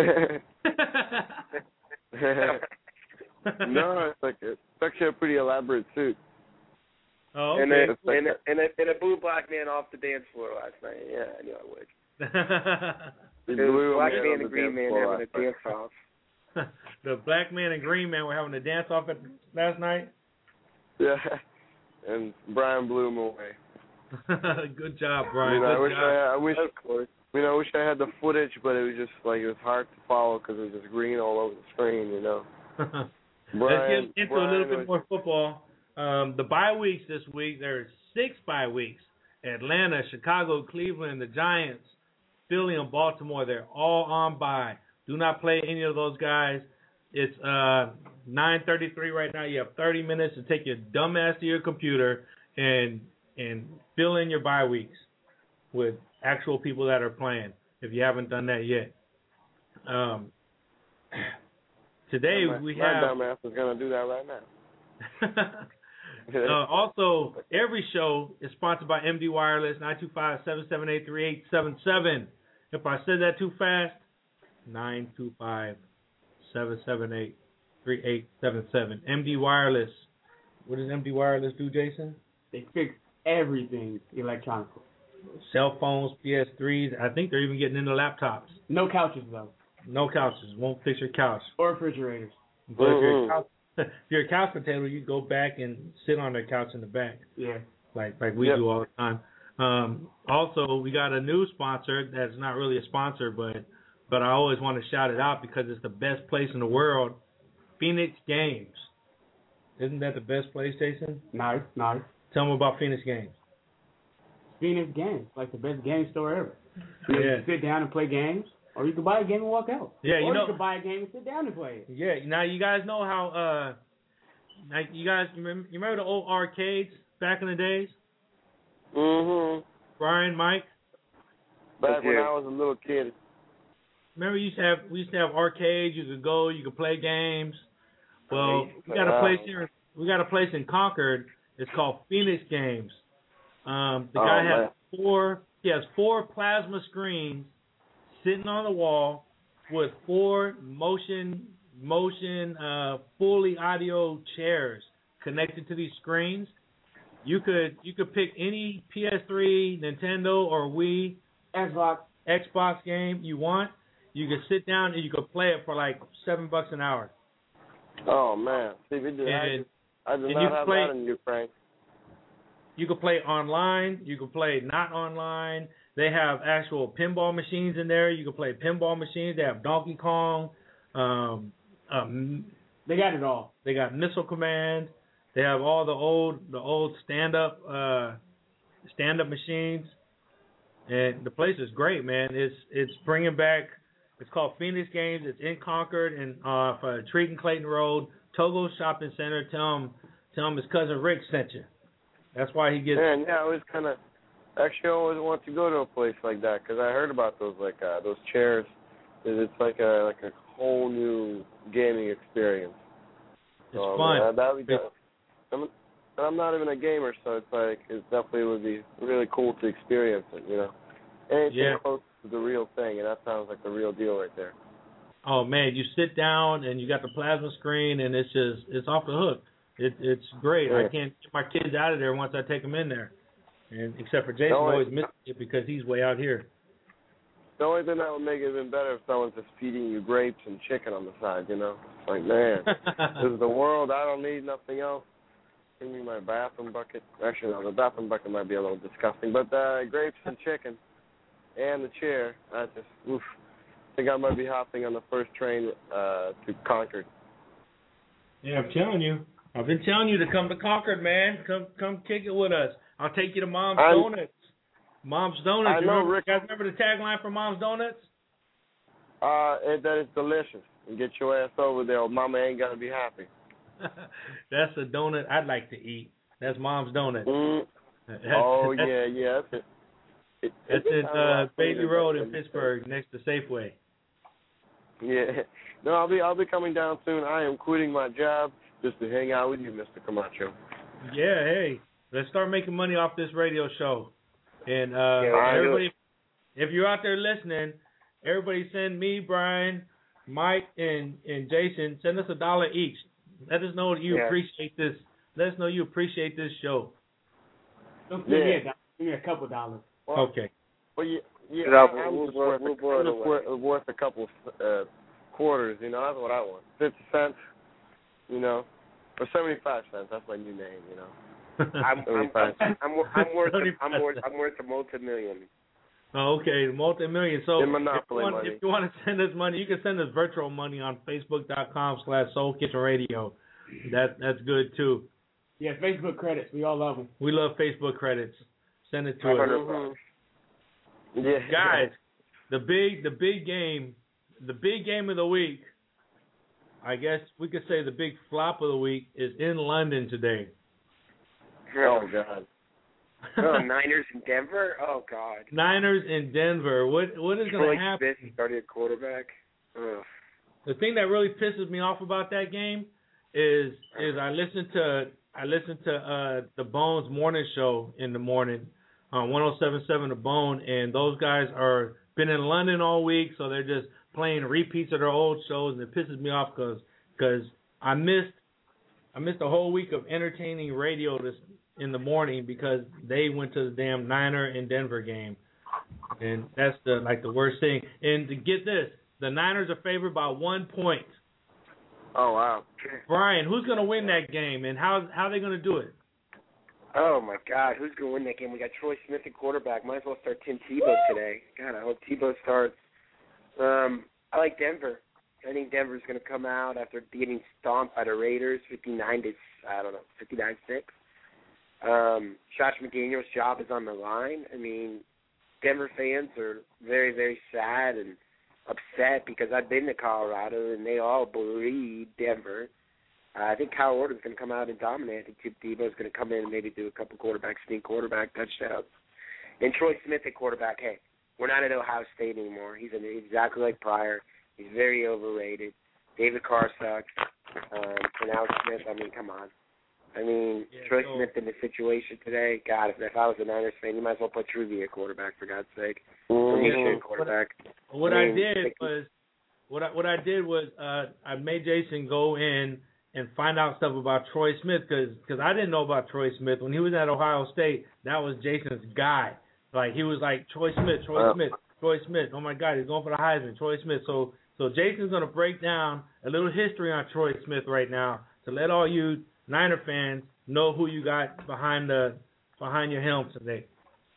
No, it's like it's actually a pretty elaborate suit. Oh, okay. And a, like and, a, and, a, and a blue black man off the dance floor last night. Yeah, I knew I would. The It was blue black man man on the and green dance man floor having a last night. dance off. The black man and green man were having a dance off at last night. Yeah, and Brian blew him away. Good job, I Brian. mean, I Good wish job. I, I wish, I mean, I wish I had the footage, but it was just like it was hard to follow because it was just green all over the screen, you know. Brian, Let's get into Brian a little bit was, more football. Um, the bye weeks this week, there's six bye weeks. Atlanta, Chicago, Cleveland, the Giants, Philly, and Baltimore, they're all on bye. Do not play any of those guys. It's uh, nine thirty-three right now. You have thirty minutes to take your dumb ass to your computer and and fill in your bye weeks with actual people that are playing, if you haven't done that yet. Um, today my, we my have... dumb ass is going to do that right now. uh, also, every show is sponsored by M D Wireless, nine two five, seven seven eight, three eight seven seven. If I said that too fast, nine two five, seven seven eight, three eight seven seven. M D Wireless. What does M D Wireless do, Jason? they fix everything electronically. Cell phones, P S threes. I think they're even getting into laptops. No couches though, No couches. Won't fix your couch. or refrigerators. But if you're, Mm-mm. a couch, if you're a couch potato, you go back and sit on the couch in the back. Yeah. like like we Yep. do all the time. Um, also, we got a new sponsor that's not really a sponsor, but but I always want to shout it out because it's the best place in the world, Phoenix Games. Isn't that the best place, Jason? Nice, nice. Tell them about Phoenix Games. Phoenix Games, like the best game store ever. You Yeah. can sit down and play games, or you can buy a game and walk out. Yeah, you or know- you can buy a game and sit down and play it. Yeah. Now you guys know how. Uh, like you guys, you remember, you remember the old arcades back in the days? Mm-hmm. Brian, Mike. Back when Yeah. I was a little kid. Remember, you used to have we used to have arcades. You could go, you could play games. Well, we got a Wow. place here. We got a place in Concord. It's called Phoenix Games. Um, the Oh, guy man. has four. He has four plasma screens sitting on the wall with four motion motion uh, fully audio chairs connected to these screens. You could you could pick any P S three, Nintendo, or Wii, Xbox. Xbox game you want. You could sit down and you could play it for like seven bucks an hour. Oh man, see, we did. I, And I did and not you have play- that in Ukraine. you could play online. You could play not online. They have actual pinball machines in there. You could play pinball machines. They have Donkey Kong. Um, um, They got it all. they got Missile Command. They have all the old the old stand up uh, stand up machines. And the place is great, man. It's it's bringing back. It's called Phoenix Games. It's in Concord and uh, for Treat and Clayton Road, Togo Shopping Center. Tell him, tell him his cousin Rick sent you. That's why he gets. Man, yeah, I was kind of actually I always want to go to a place like that because I heard about those like uh, those chairs. It's like a like a whole new gaming experience. It's So, fun. Uh, that would be. It's- I'm, I'm not even a gamer, so it's like it definitely would be really cool to experience it. You know, anything Yeah. close to the real thing, and that sounds like the real deal right there. Oh man, you sit down and you got the plasma screen and it's just it's off the hook. It, it's great. I Yeah. can't get my kids out of there once I take them in there. And except for Jason, No, always it- misses it because he's way out here. The only thing that would make it even better if someone's just feeding you grapes and chicken on the side, you know. Like, man, this is the world. I don't need nothing else. Give me my bathroom bucket. Actually, no, the bathroom bucket might be a little disgusting. But uh, grapes and chicken and the chair, I just, oof. I think I might be hopping on the first train uh, to Concord. Yeah, I'm telling you. I've been telling you to come to Concord, man. Come come kick it with us. I'll take you to Mom's I, Donuts. Mom's Donuts. I you know, remember, Rick. you guys remember the tagline for Mom's Donuts? Uh, it, that is delicious. And get your ass over there or Mama ain't going to be happy. That's a donut I'd like to eat. That's Mom's Donuts. Mm. That's, Oh, that's, yeah, yeah. That's it. It, That's it, in uh, Bailey Road in Pittsburgh, next to Safeway. Yeah. No, I'll be I'll be coming down soon. I am quitting my job just to hang out with you, Mister Camacho. Yeah, hey, let's start making money off this radio show. And uh, Yeah, everybody, if you're out there listening, everybody send me, Brian, Mike, and and Jason, send us a dollar each. Let us know that you Yeah. appreciate this. Let us know you appreciate this show. Don't Yeah. give me a dollar. Give me a couple dollars. Well, Okay. Well, yeah, yeah No, I- I'm we'll- just we'll- worth, we'll a, blow I'm it just away. worth, worth a couple uh, quarters, you know, that's what I want. fifty cents, you know, or seventy-five cents, that's my new name, you know. I'm, I'm, seventy-five I'm, I'm, I'm worth, a, I'm seventy-five worth, I'm worth a multi-million. Oh, okay, multi-million. So In if you, Monopoly want, money. if you want to send us money, you can send us virtual money on Facebook.com slash Soul Kitchen Radio. That that's good too. Yeah, Facebook credits. We all love them. We love Facebook credits. Send it to five us. hundred Mhm. bucks. Yeah. Guys, the big the big game, the big game of the week, I guess we could say the big flop of the week is in London today. Oh, God. Oh, Niners in Denver? Oh, God. Niners in Denver. What what is going Troy to happen? Smith started at quarterback. Ugh. The thing that really pisses me off about that game is is I listen to I listen to uh, the Bones morning show in the morning on one oh seven point seven The Bone, and those guys are been in London all week, so they're just playing repeats of their old shows, and it pisses me off because because I missed I missed a whole week of entertaining radio this in the morning because they went to the damn Niner and Denver game, and that's the like the worst thing. And to get this, the Niners are favored by one point. Oh, wow. Brian, who's going to win that game, and how how are they going to do it? Oh, my God. Who's going to win that game? We got Troy Smith at quarterback. Might as well start Tim Tebow today. God, I hope Tebow starts. Um, I like Denver. I think Denver's going to come out after getting stomped by the Raiders, fifty-nine to, I don't know, fifty-nine six. Um, Josh McDaniels' job is on the line. I mean, Denver fans are very, very sad and upset because I've been to Colorado and they all bleed Denver. Uh, I think Kyle Orton's going to come out and dominate. I think Tim Tebow's going to come in and maybe do a couple quarterback sneak quarterback touchdowns. And Troy Smith at quarterback. Hey, we're not at Ohio State anymore. He's an, exactly like Pryor. He's very overrated. David Carr sucks. Um, and Alex Smith, I mean, come on. I mean, Yeah, Troy so- Smith in the situation today, God, if, if I was a Niners fan, you might as well put Trubisky at quarterback, for God's sake. Or Mhm. at quarterback. What I I, mean, did they- was what I what I did was uh, I made Jason go in and find out stuff about Troy Smith because I didn't know about Troy Smith when he was at Ohio State. That was Jason's guy. Like he was like Troy Smith, Troy Uh. Smith, Troy Smith. Oh my God, he's going for the Heisman, Troy Smith. So so Jason's gonna break down a little history on Troy Smith right now to let all you Niner fans know who you got behind the behind your helm today.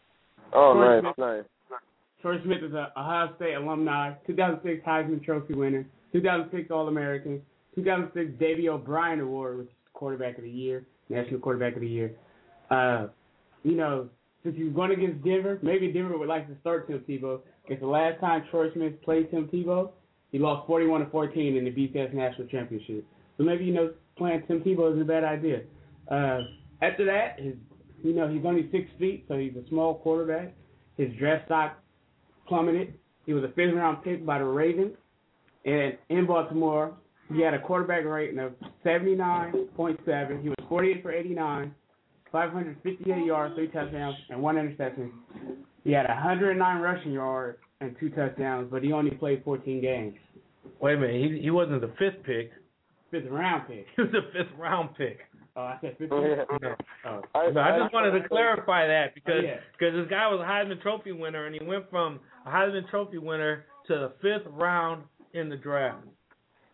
Oh, Troy nice, Smith. nice. Troy Smith is an Ohio State alumni, two thousand six Heisman Trophy winner, two thousand six All-American, two thousand six Davey O'Brien Award, which is Quarterback of the Year, National Quarterback of the Year. Uh, you know, since he's going against Denver, maybe Denver would like to start Tim Tebow, because the last time Troy Smith played Tim Tebow, he lost forty-one to fourteen in the B C S National Championship. So maybe, you know, playing Tim Tebow is a bad idea. Uh, after that, his, you know, he's only six feet, so he's a small quarterback. His draft stock plummeted. He was a fifth round pick by the Ravens. And in Baltimore, he had a quarterback rating of seventy-nine point seven. He was forty-eight for eighty-nine, five hundred fifty-eight yards, three touchdowns, and one interception. He had one hundred nine rushing yards and two touchdowns, but he only played fourteen games. Wait a minute, he he wasn't the fifth pick. Fifth round pick. He was the fifth round pick. Oh, I said fifth Oh, round. yeah. Oh. I, So I just wanted to clarify that because Oh, yeah. cause this guy was a Heisman Trophy winner, and he went from a Heisman Trophy winner to the fifth round in the draft.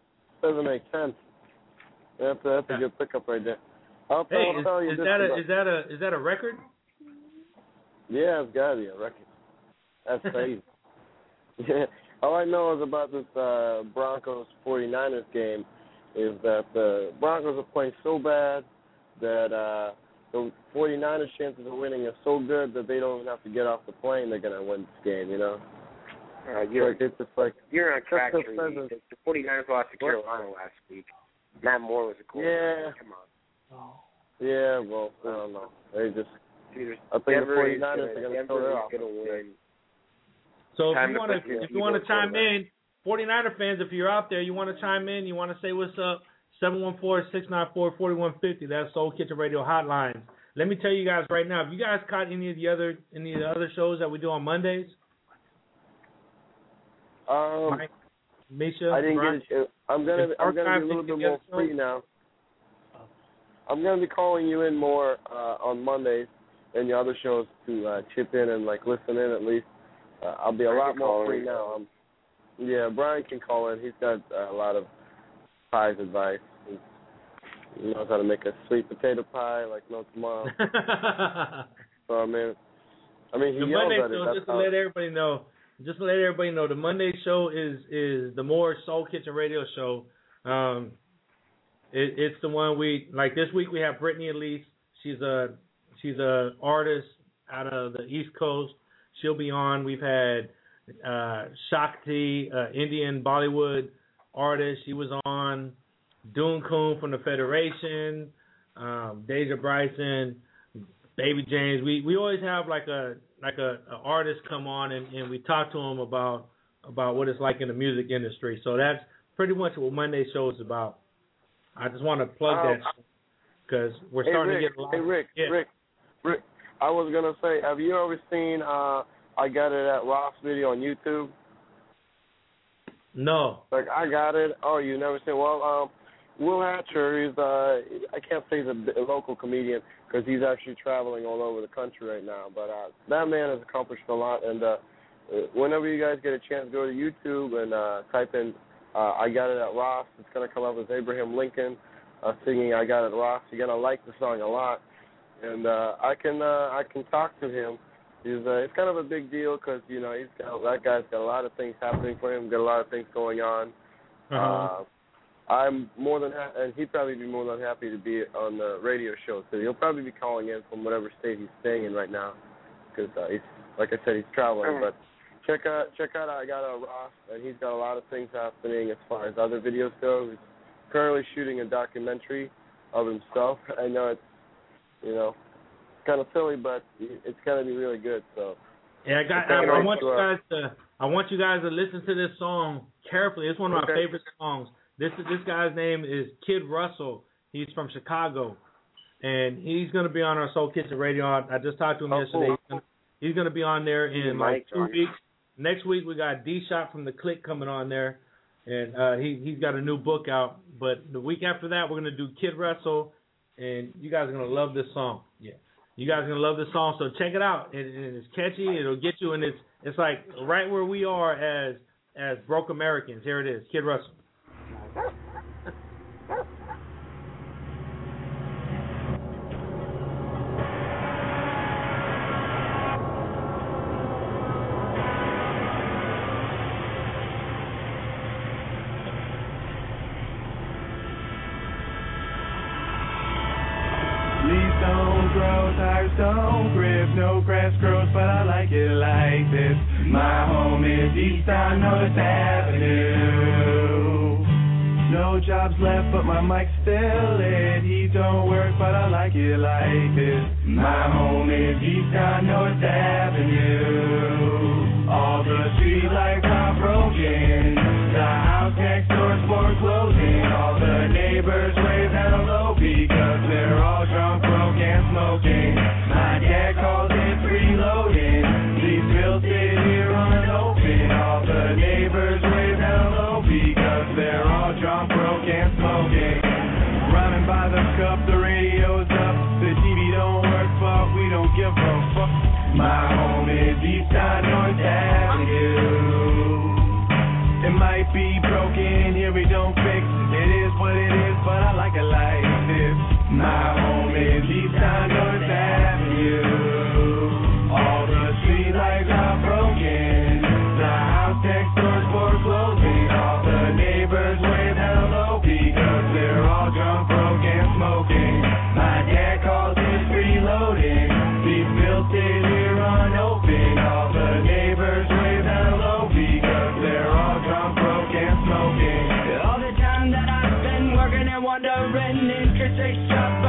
doesn't make sense. That's a, that's a good pickup right there. I'll, Hey, I'll is, tell you is this that a about- is that a is that a record? Yeah, it's got to be a record. That's crazy. Yeah. All I know is about this uh, Broncos forty-niners game is that the Broncos are playing so bad that uh, the forty-niners' chances of winning are so good that they don't even have to get off the plane. They're going to win this game, you know? Uh, you're, like, it's just like, you're on track, just Tree. a- The the forty-niners lost to What? Carolina last week. Matt Moore was a quarterback. Yeah. Come on. Yeah, well, I don't know. They just, Dude, I think Denver the is forty-niners gonna, are going to Denver throw their is offense. going to win. So if Time you to want to put your if you want to keyboard chime quarterback. in, forty-niner fans, if you're out there, you want to chime in, you want to say what's up, seven one four, six nine four, four one five zero. That's Soul Kitchen Radio hotline. Let me tell you guys right now, if you guys caught any of the other any of the other shows that we do on Mondays, Um, Mike, Misha, I didn't Brian, get it. I'm gonna If I'm gonna archive be a little didn't bit get more it, free now. I'm gonna be calling you in more uh, on Mondays and your other shows to uh, chip in and like listen in at least. Uh, I'll be a I lot can more call free in. now. Um, yeah, Brian can call in. He's got uh, a lot of pies advice. He he knows how to make a sweet potato pie like no tomorrow. So I mean, I mean he the yells Monday at it. show, That's just to how, let everybody know, just to let everybody know, the Monday show is is the more Soul Kitchen Radio show. Um, it, it's the one we like. This week we have Brittany Elise. She's a she's a artist out of the East Coast. She'll be on. We've had uh, Shakti, uh, Indian Bollywood artist. She was on. Doon Coon from the Federation, um, Deja Bryson, Baby James. We we always have like a like a, a artist come on and, and we talk to them about about what it's like in the music industry. So that's pretty much what Monday's show is about. I just want to plug Um, that because we're Hey starting Rick, to get a lot. hey Rick, yeah. Rick, Rick. I was gonna say, have you ever seen uh, I Got It at Ross video on YouTube? No. Like I got it. Oh, you never seen? Well, um, Will Hatcher. He's uh, I can't say he's a, a local comedian because he's actually traveling all over the country right now. But uh, that man has accomplished a lot. And uh, whenever you guys get a chance, go to YouTube and uh, type in uh, I Got It at Ross. It's gonna come up as Abraham Lincoln uh, singing I Got It at Ross. You're gonna like the song a lot. And uh, I can uh, I can talk to him. He's uh, it's kind of a big deal because you know he's got that guy's got a lot of things happening for him. Got a lot of things going on. Uh-huh. Uh, I'm more than ha- and he'd probably be more than happy to be on the radio show. So he'll probably be calling in from whatever state he's staying in right now because uh, he's like I said he's traveling. But check out check out I Got a Ross and he's got a lot of things happening as far as other videos go. He's currently shooting a documentary of himself. I know it's you know. kind of silly, but it's gonna be really good. So Yeah, I got. I, I want you guys to. I want you guys to listen to this song carefully. It's one of my Okay. favorite songs. This is this guy's name is Kid Russell. He's from Chicago, and he's gonna be on our Soul Kitchen Radio. I just talked to him Oh, yesterday. cool. He's gonna, he's gonna be on there in like Mike, two right? weeks. Next week we got D Shot from the Click coming on there, and uh, he he's got a new book out. But the week after that we're gonna do Kid Russell, and you guys are gonna love this song. Yeah. You guys are gonna love this song, so check it out. It, it, it's catchy. It'll get you, and it's it's like right where we are as as broke Americans. Here it is, Kid Russell. Leaves don't grow, tires don't grip, no grass grows, but I like it like this. My home is East on North Avenue. No jobs left, but my mic's still lit. He don't work, but I like it like this. My home is East on North Avenue. All the street lights are broken. The house next door's foreclosing. All the neighbors wave hello because they're all drunk, broke, and smoking. My dad calls it freeloading. These bills sit here unopened. All the neighbors wave hello because they're all drunk, broke, and smoking. Rhyming by the cup, the radio's up. The T V don't work, but we don't give a fuck. My home is East on North Avenue. It might be broken, here we don't fix it.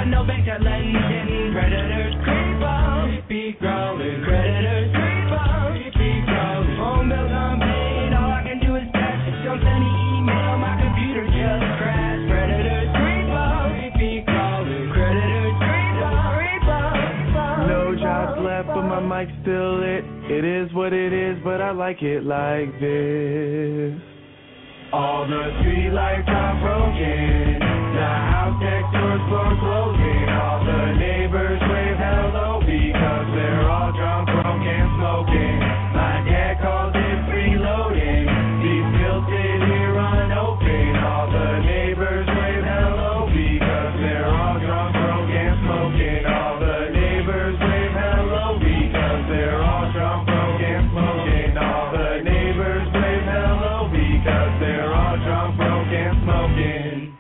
but no banks at London. Predators creep up, be growling. Predators creep up, be growling. Phone bills unpaid, all I can do is text. Don't send me email, my computer just crashed. Predators creep up, be growling. Predators creep up, creep up. No jobs left, but my mic's still lit. It is what it is, but I like it like this. All the street lights are broken. The house next door's foreclosing. All the neighbors wave hello because they're all drunk, broke, and smoking. My dad calls it freeloading. These pills sit here unopened. All the neighbors wave hello because they're all drunk, broke, and smoking. All the neighbors wave hello because they're all drunk, broke, and smoking. All the neighbors wave hello because they're all drunk, broke, and smoking.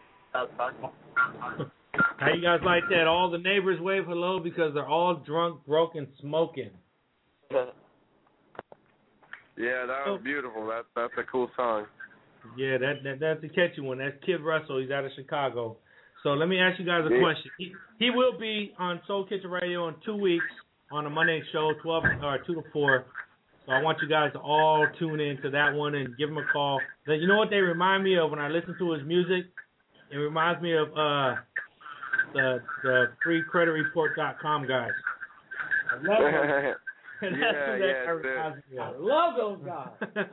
How you guys like that? All the neighbors wave hello because they're all drunk, broke, and smoking. Yeah, that was beautiful. That that's a cool song. Yeah, that, that that's a catchy one. That's Kid Russell. He's out of Chicago. So let me ask you guys a Yeah. question. He, he will be on Soul Kitchen Radio in two weeks on a Monday show, twelve or two to four. So I want you guys to all tune in to that one and give him a call. But you know what they remind me of when I listen to his music? It reminds me of uh, the the free credit report dot com guys. I love them. That's Yeah, what yeah, that reminds me of. I love those guys.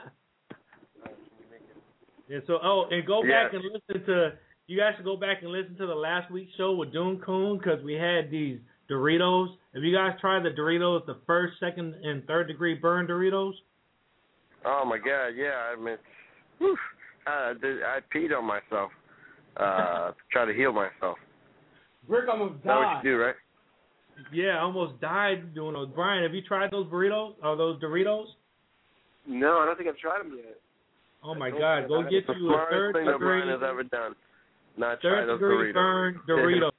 Yeah, so oh, and go Yeah. back and listen to. You guys should go back and listen to the last week's show with Doom Coon because we had these Doritos. Have you guys tried the Doritos, the first, second, and third degree burn Doritos? Oh my God, yeah. I mean, whew, I, I peed on myself uh, to try to heal myself. Rick almost That's what died. you do, right? Yeah, I almost died doing those. Brian, have you tried those burritos or those Doritos? No, I don't think I've tried them yet. Oh my God, go get It's the you a smartest third thing that Brian degree, has ever done. Not try third those degree Doritos. burn Doritos.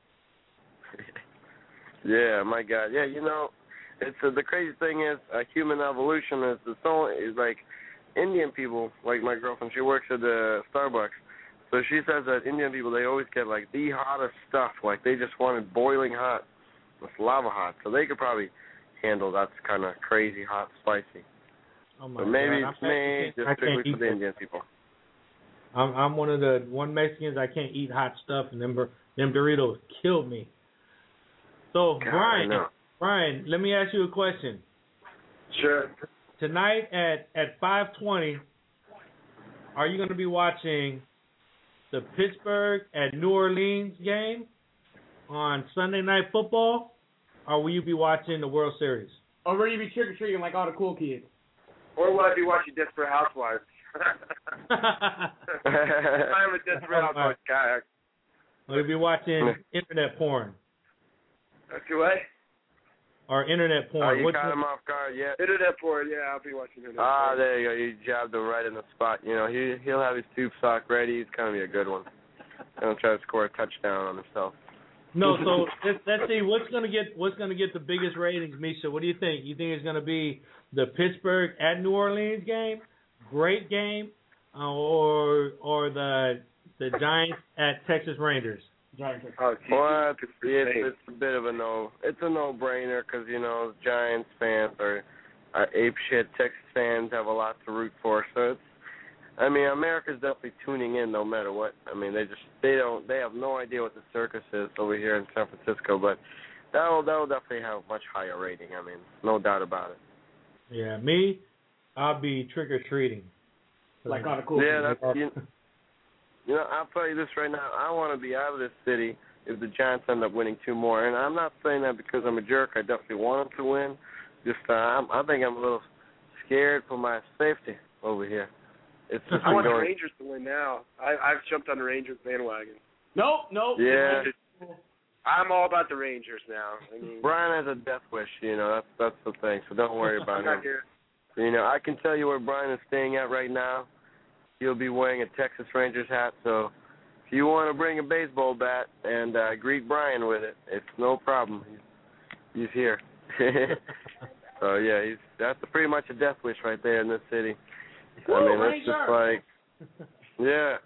Yeah, my God. Yeah, you know, it's uh, the crazy thing is uh, human evolution is the so is like Indian people, like my girlfriend, she works at the Starbucks. So she says that Indian people, they always get like the hottest stuff. Like they just want it boiling hot. It's lava hot. So they could probably handle that kind of crazy hot, spicy. Oh my But maybe God, it's I me, can't- just I can't strictly eat for the that. Indian people. I'm I'm one of the one Mexicans I can't eat hot stuff, and them bur- them Doritos killed me. So God, Brian, I know. Brian, let me ask you a question. Sure. Tonight at at five twenty, are you going to be watching the Pittsburgh at New Orleans game on Sunday Night Football, or will you be watching the World Series? Or will you be trick or treating like all the cool kids? Or will I be watching Desperate Housewives? I am a Desperate Housewives guy. Will you be watching internet porn That's what? or internet Oh, porn? you Which caught one- him off guard yet? Internet porn, yeah, I'll be watching internet Ah, porn. there you go. You jabbed him right in the spot. You know, he he'll have his tube sock ready. He's gonna be a good one. He'll try to score a touchdown on himself. No, so let's, let's see what's gonna get what's gonna get the biggest ratings, Misha. What do you think? You think it's gonna be the Pittsburgh at New Orleans game, great game, uh, or or the the Giants at Texas Rangers? Giants. Oh, geez. Well, It's it's, it's a bit of a no. It's a no-brainer because you know Giants fans are, are ape shit. Texas fans have a lot to root for, so it's. I mean, America's definitely tuning in no matter what. I mean, they just they don't they have no idea what the circus is over here in San Francisco, but that'll that'll definitely have a much higher rating. I mean, no doubt about it. Yeah, me, I'll be trick or treating. Like all the cool Yeah, kids. that's you, you know. I'll tell you this right now. I want to be out of this city if the Giants end up winning two more, and I'm not saying that because I'm a jerk. I definitely want them to win. Just uh, I'm, I think I'm a little scared for my safety over here. It's just I want the going. Rangers to win now. I, I've jumped on the Rangers bandwagon. Nope, nope. Yeah. I'm all about the Rangers now. I mean, Brian has a death wish, you know, that's that's the thing, so don't worry about I'm not him. here. You know, I can tell you where Brian is staying at right now. He'll be wearing a Texas Rangers hat, so if you want to bring a baseball bat and uh, greet Brian with it, it's no problem. He's, he's here. So, yeah, he's that's pretty much a death wish right there in this city. I Woo, mean, it's just Ranger! like, yeah.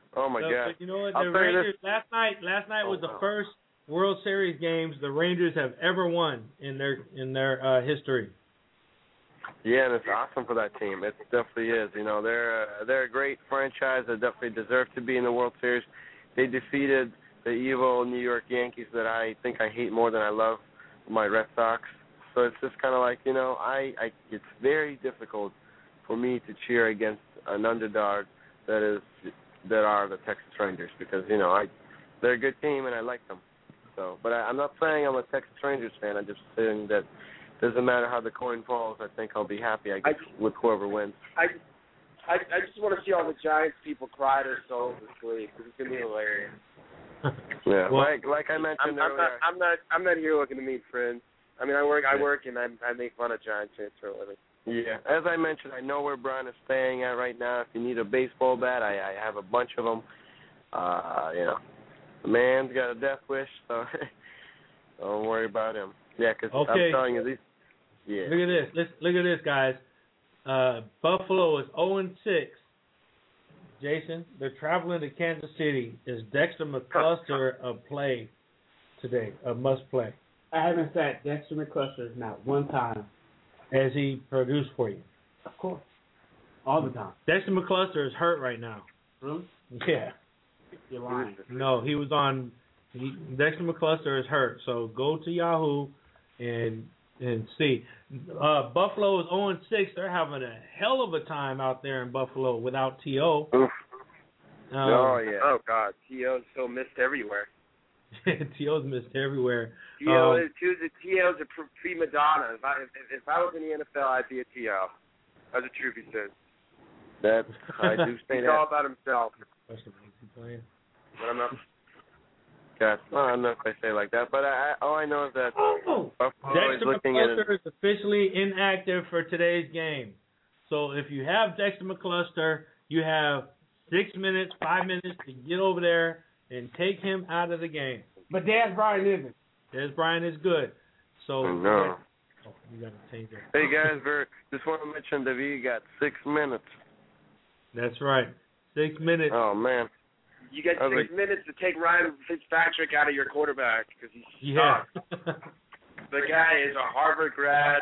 Oh my so, God! You know what? I'll The tell you Rangers this. last night. Last night Oh, was the wow. first World Series games the Rangers have ever won in their in their uh, history. Yeah, and it's awesome for that team. It definitely is. You know, they're uh, they're a great franchise. They definitely deserve to be in the World Series. They defeated the evil New York Yankees that I think I hate more than I love, my Red Sox. So it's just kind of like, you know, I, I it's very difficult for me to cheer against an underdog that is that are the Texas Rangers because, you know, I they're a good team and I like them. So, but I, I'm not saying I'm a Texas Rangers fan. I'm just saying that doesn't matter how the coin falls. I think I'll be happy, I guess, I, with whoever wins. I, I, I just want to see all the Giants people cry their souls to sleep because it's gonna be hilarious. Yeah, well, like like I mentioned I'm, I'm earlier. not, I'm not, I'm not here looking to meet friends. I mean, I work, I work, and I, I make fun of Giants fans for a living. Yeah, as I mentioned, I know where Brian is staying at right now. If you need a baseball bat, I, I have a bunch of them. Uh, you know, the man's got a death wish, so don't worry about him. Yeah, because okay. I'm telling you, these. Yeah. Look at this. Let's look at this, guys. Uh, Buffalo is oh and six. Jason, they're traveling to Kansas City. Is Dexter McCluster a play today? A must play? I haven't sat Dexter McCluster not one time. Has he produced for you? Of course. All the time. Dexter McCluster is hurt right now. Really? Yeah. You're lying. No, he was on. He, Dexter McCluster is hurt. So go to Yahoo and and see. Uh, Buffalo is oh and six. They're having a hell of a time out there in Buffalo without T O Oof. Um, oh yeah. Oh God, T O's so missed everywhere. T O's missed everywhere. T O um, is T O's a prima donna. If I if, if I was in the N F L, I'd be a T O. As a truth he says. That I do say He's that. all about himself. But I'm not. God, well, I don't know if I say it like that, but I, I, all I know is that Oh, Buffalo is Dexter looking at McCluster is officially inactive for today's game. So if you have Dexter McCluster, you have six minutes, five minutes to get over there and take him out of the game. But Dez Bryant isn't. Dez Bryant is good. So no. Oh, you got to change that. Hey guys, we're, just want to mention that we got six minutes. That's right, six minutes. Oh man. You get six like, minutes to take Ryan Fitzpatrick out of your quarterback because he's yeah. The guy is a Harvard grad.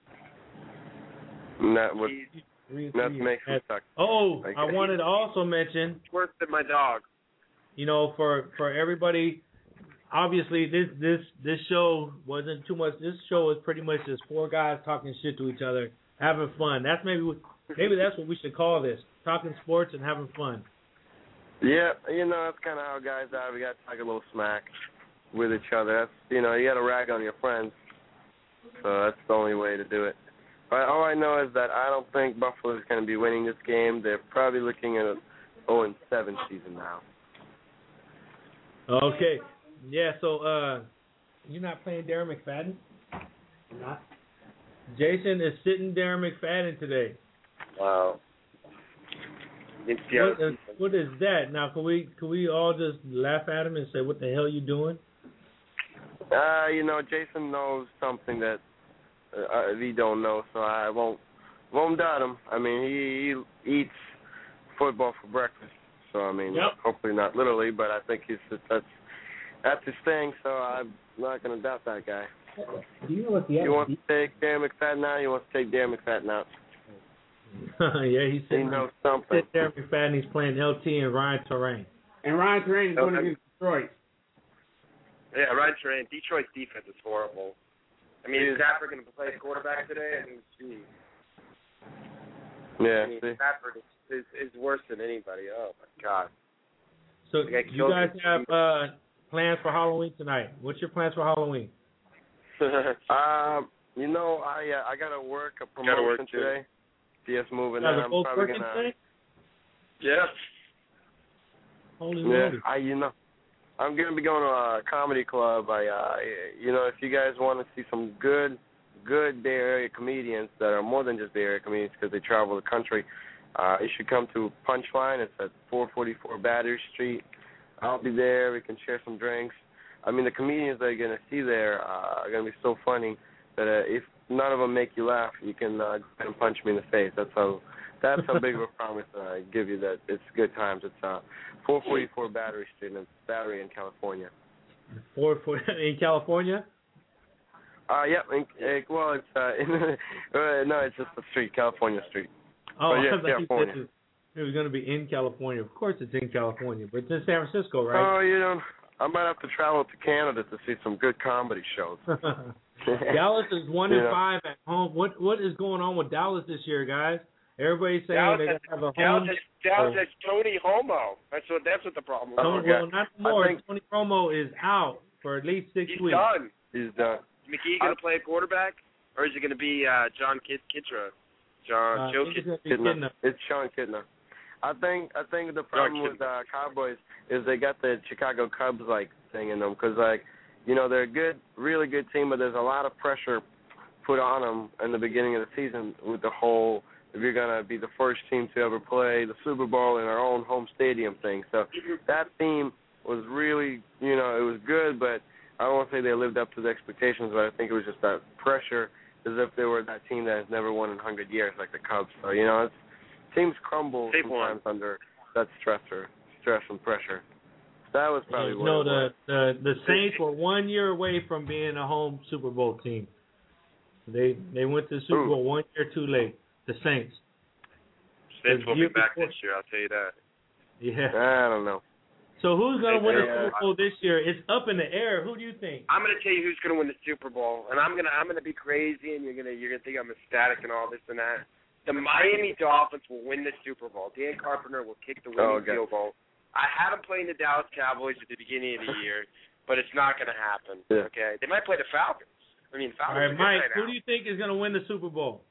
That would he's, that makes me suck. Oh, like, I wanted to also mention. Worse than my dog. You know, for for everybody, obviously this this this show wasn't too much. This show was pretty much just four guys talking shit to each other, having fun. That's maybe what, maybe that's what we should call this: talking sports and having fun. Yeah, you know, that's kind of how guys are. We got to talk a little smack with each other. That's, you know, you got to rag on your friends. So that's the only way to do it. But all I know is that I don't think Buffalo is going to be winning this game. They're probably looking at an oh and seven season now. Okay. Yeah, so uh, you're not playing Darren McFadden? I'm not. Jason is sitting Darren McFadden today. Wow. What is, what is that? Now, can we can we all just laugh at him and say, what the hell you doing? Uh, you know, Jason knows something that uh, we don't know, so I won't won't doubt him. I mean, he, he eats football for breakfast, so I mean, yep. hopefully not literally, but I think he's that's that's his thing. So I'm not going to doubt that guy. Do you know what the You want to take Darren McFadden out? You want to take Darren McFadden out? Yeah, he's sitting, he knows something. Sitting there McFadden, he's playing L T and Ryan Terrain. And Ryan Terrain is going Okay. against Detroit. Yeah, Ryan Terrain. Detroit's defense is horrible. I mean, is Stafford going to play quarterback today? I mean, gee. Yeah, I mean, see? Stafford is, is, is worse than anybody. Oh, my God. So Okay, you guys have uh, plans for Halloween tonight. What's your plans for Halloween? um, you know, I uh, I got to work a Gotta work, promotion too. today. C S moving in. Guys are I'm both probably working gonna. today? Yeah. Holy Yeah, moly. I you know, I'm gonna be going to a comedy club. I uh, you know, if you guys want to see some good, good Bay Area comedians that are more than just Bay Area comedians because they travel the country, uh, you should come to Punchline. It's at four forty-four Battery Street. I'll be there. We can share some drinks. I mean, the comedians that you're gonna see there uh, are gonna be so funny that uh, if none of them make you laugh, you can uh, go ahead and punch me in the face. That's how That's how big of a promise I give you that it's good times. It's uh, four forty-four Battery Street in Battery in California. four forty in California? Uh, yep. In, uh, well, it's uh, in, uh, no, it's just the street, California Street. Oh, but yeah, I thought you California. said it was going to be in California. Of course, it's in California, but it's in San Francisco, right? Oh, you know, I might have to travel to Canada to see some good comedy shows. Dallas is one You and know. five at home. What what is going on with Dallas this year, guys? Everybody's saying Dallas they're has, gonna have a Dallas home. has, Dallas has Tony Homo. That's what that's what the problem is. Tony, Okay. well, not more. I think- Tony Romo is out for at least six He's weeks. done. He's done. McGee going to play a quarterback, or is it going to be uh, John Kid Kitra? John Uh, Joe I think it's Kid. gonna be Kidner. Kidner. It's Sean Kidner. I think I think the problem Kidner. with uh, Cowboys is they got the Chicago Cubs like thing in them because like you know they're a good, really good team, but there's a lot of pressure put on them in the beginning of the season with the whole if you're gonna be the first team to ever play the Super Bowl in our own home stadium thing. So that team was really you know it was good, but I don't want to say they lived up to the expectations, but I think it was just that pressure as if they were that team that has never won in one hundred years like the Cubs. So, you know, it's, teams crumble They've sometimes won. under that stressor, stress and pressure. That was probably You what know, it the, was. the the Saints were one year away from being a home Super Bowl team. They they went to the Super Ooh. Bowl one year too late. The Saints. Saints will be year back before- this year. I'll tell you that. Yeah. I don't know. So who's gonna win the Yeah. Super Bowl this year? It's up in the air. Who do you think? I'm going to tell you who's going to win the Super Bowl, and I'm going to I'm going to be crazy, and you're going to you're going to think I'm ecstatic and all this and that. The Miami Dolphins will win the Super Bowl. Dan Carpenter will kick the winning Oh, okay. field goal. I had them playing the Dallas Cowboys at the beginning of the year, but it's not going to happen. Yeah. Okay, they might play the Falcons. I mean, All Falcons. right, are good Mike. right Who now. do you think is gonna win the Super Bowl?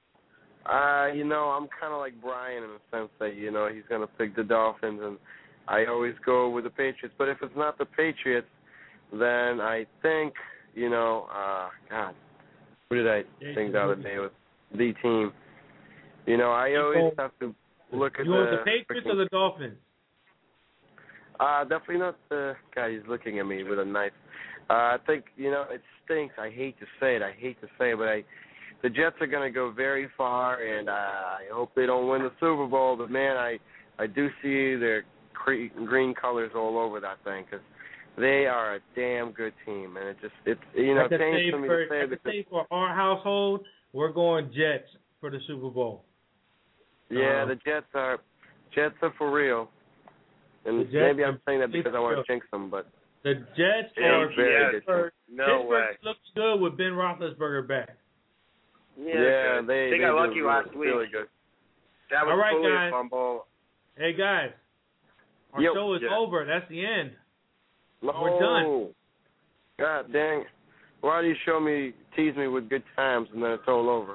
Uh, you know, I'm kind of like Brian in the sense that, you know, he's going to pick the Dolphins, and I always go with the Patriots. But if it's not the Patriots, then I think, you know, uh, God, who did I think the other day with the team? You know, I always have to look at You want the the Patriots freaking- or the Dolphins? Uh, definitely not the guy who's looking at me with a knife. Uh, I think, you know, it stinks. I hate to say it. I hate to say it, but I, the Jets are going to go very far, and uh, I hope they don't win the Super Bowl. But, man, I, I do see their cre- green colors all over that thing because they are a damn good team. And it just, it's, you know, I it can pains say for me for, to say I can because, say for our household, we're going Jets for the Super Bowl. yeah, Uh, the Jets are, Jets are for real. And The Jets maybe I'm are saying that because I want real. to jinx them, but The Jets Yeah, are very good Pittsburgh. No Pittsburgh way. looks good with Ben Roethlisberger back. Yeah, yeah, good. they, they got do lucky really, last week. really good. That was All right, fully guys. a fumble. Hey guys, our Yep. show is Yeah. over. That's the end. No. We're done. God dang. Why do you show me, tease me with good times and then it's all over?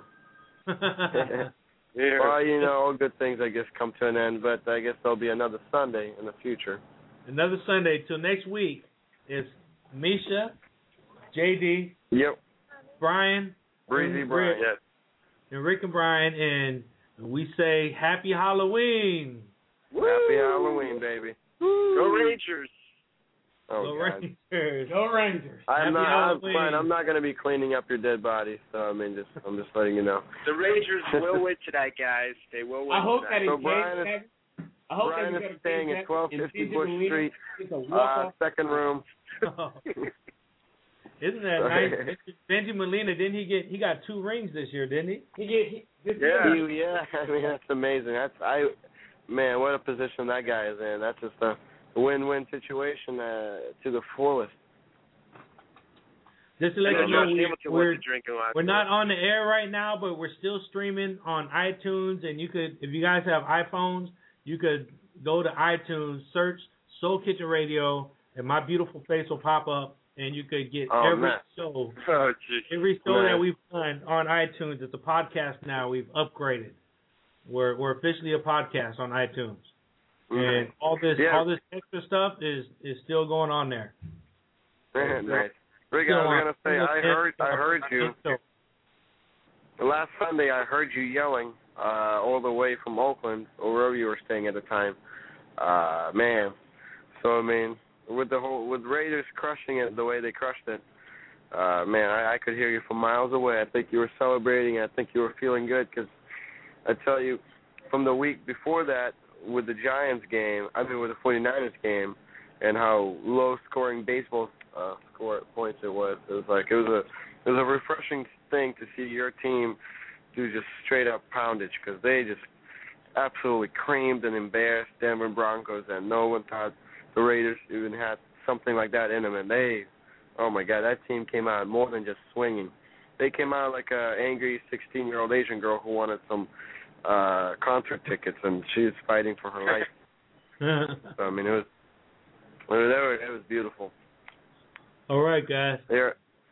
Yeah. Well, you know, all good things, I guess, come to an end, but I guess there'll be another Sunday in the future. Another Sunday till next week. It's Misha, J D, Yep. Brian, Breezy and Brian. Rick, and Rick and Brian, and we say Happy Halloween. Happy Halloween, baby. Go Rangers. Oh, Go God. Rangers. Go Rangers. I'm Happy not, I'm Halloween. fine. I'm not going to be cleaning up your dead body, so I mean, just I'm just letting you know. The Rangers will win tonight, guys. They will win I hope that tonight. So in Brian game is- seven, I hope Brian that is we staying at twelve fifty Bush Street, uh, uh, second room. Isn't that nice? Benji Molina, didn't he get? He got two rings this year, didn't he? he get, he, this Yeah. You- yeah, I mean that's amazing. That's I, man, what a position that guy is in. That's just a win-win situation uh, to the fullest. Just to let Yeah, you know, Josh we, Hamilton we're went to drinking last we're not night. on the air right now, but we're still streaming on iTunes. And you could, if you guys have iPhones, you could go to iTunes, search Soul Kitchen Radio, and my beautiful face will pop up, and you could get Oh, every man. show, Oh, geez. every show Man. that we've done on iTunes. It's a podcast now. We've upgraded. We're we're officially a podcast on iTunes, and all this Yeah. all this extra stuff is is still going on there. Nice. Rick, I Still was on- gonna say I heard I heard you So, last Sunday. I heard you yelling uh, all the way from Oakland or wherever you were staying at the time. Uh, man, so I mean, with the whole with Raiders crushing it the way they crushed it, uh, man, I, I could hear you from miles away. I think you were celebrating. I think you were feeling good because I tell you, from the week before that with the Giants game, I mean with the 49ers game, and how low-scoring baseball uh, score points it was. It was like it was a it was a refreshing thing to see your team do just straight-up poundage, because they just absolutely creamed and embarrassed Denver Broncos, and no one thought the Raiders even had something like that in them. And they, oh my God, that team came out more than just swinging. They came out like a angry sixteen-year-old Asian girl who wanted some uh, concert tickets, and she's fighting for her life. So, I mean, it was it was, it was beautiful. All right, guys. Yeah.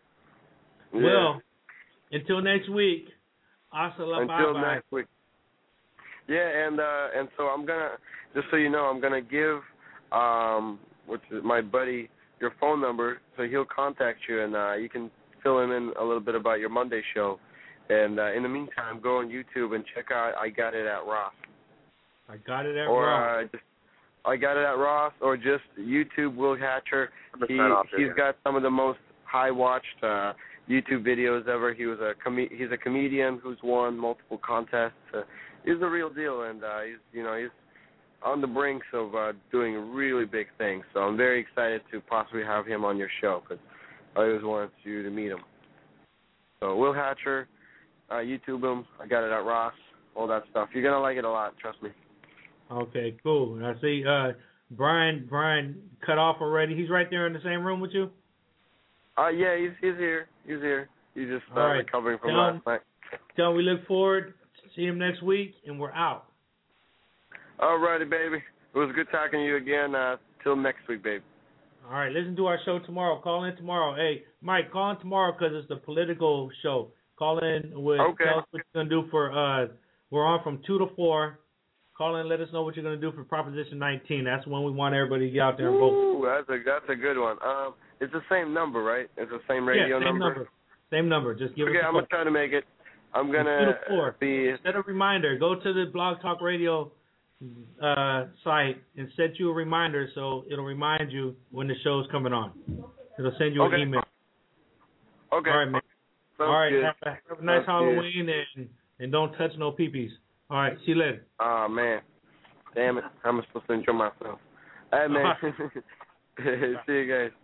Well, until next week. Hasta la Until bye-bye. next week. Yeah, and uh, and so I'm gonna, just so you know, I'm gonna give um, what's it, my buddy your phone number, so he'll contact you, and uh, you can fill him in a little bit about your Monday show. And uh, in the meantime, go on YouTube and check out I Got It at Ross. I got it at or, Ross. Uh, just, I Got It at Ross, or just YouTube Will Hatcher. He, he's got some of the most high-watched uh, YouTube videos ever. He was a com- he's a comedian who's won multiple contests. Uh, he's the real deal, and uh, he's you know he's on the brinks of uh, doing really big things. So I'm very excited to possibly have him on your show, because I always wanted you to meet him. So Will Hatcher, uh, YouTube him. I Got It at Ross. All that stuff. You're gonna like it a lot. Trust me. Okay, cool. I see uh, Brian. Brian cut off already. He's right there in the same room with you. Uh, yeah, he's he's here. He's here. He's just uh, right. recovering from tell last him, night. Tell him we look forward to seeing him next week, and we're out. All righty, baby. It was good talking to you again. Uh, till next week, baby. All right, listen to our show tomorrow. Call in tomorrow. Hey, Mike, call in tomorrow because it's the political show. Call in with okay. tell us what you're gonna do for. Uh, we're on from two to four. Call in and let us know what you're gonna do for Proposition nineteen. That's when we want everybody to get out there and vote. Ooh, that's a that's a good one. Um, it's the same number, right? It's the same radio yeah, same number. number. Same number. Just give okay, us a I'm call. gonna try to make it. I'm gonna two to four. be. Set a reminder. Go to the Blog Talk Radio uh, site and set you a reminder so it'll remind you when the show's coming on. It'll send you okay. an email. Okay. All right, man. Sounds All right. good. Have a, have a nice Sounds Halloween and, and don't touch no peepees. All right. See you later. Oh man. Damn it. I'm supposed to enjoy myself. All right, man. See you guys.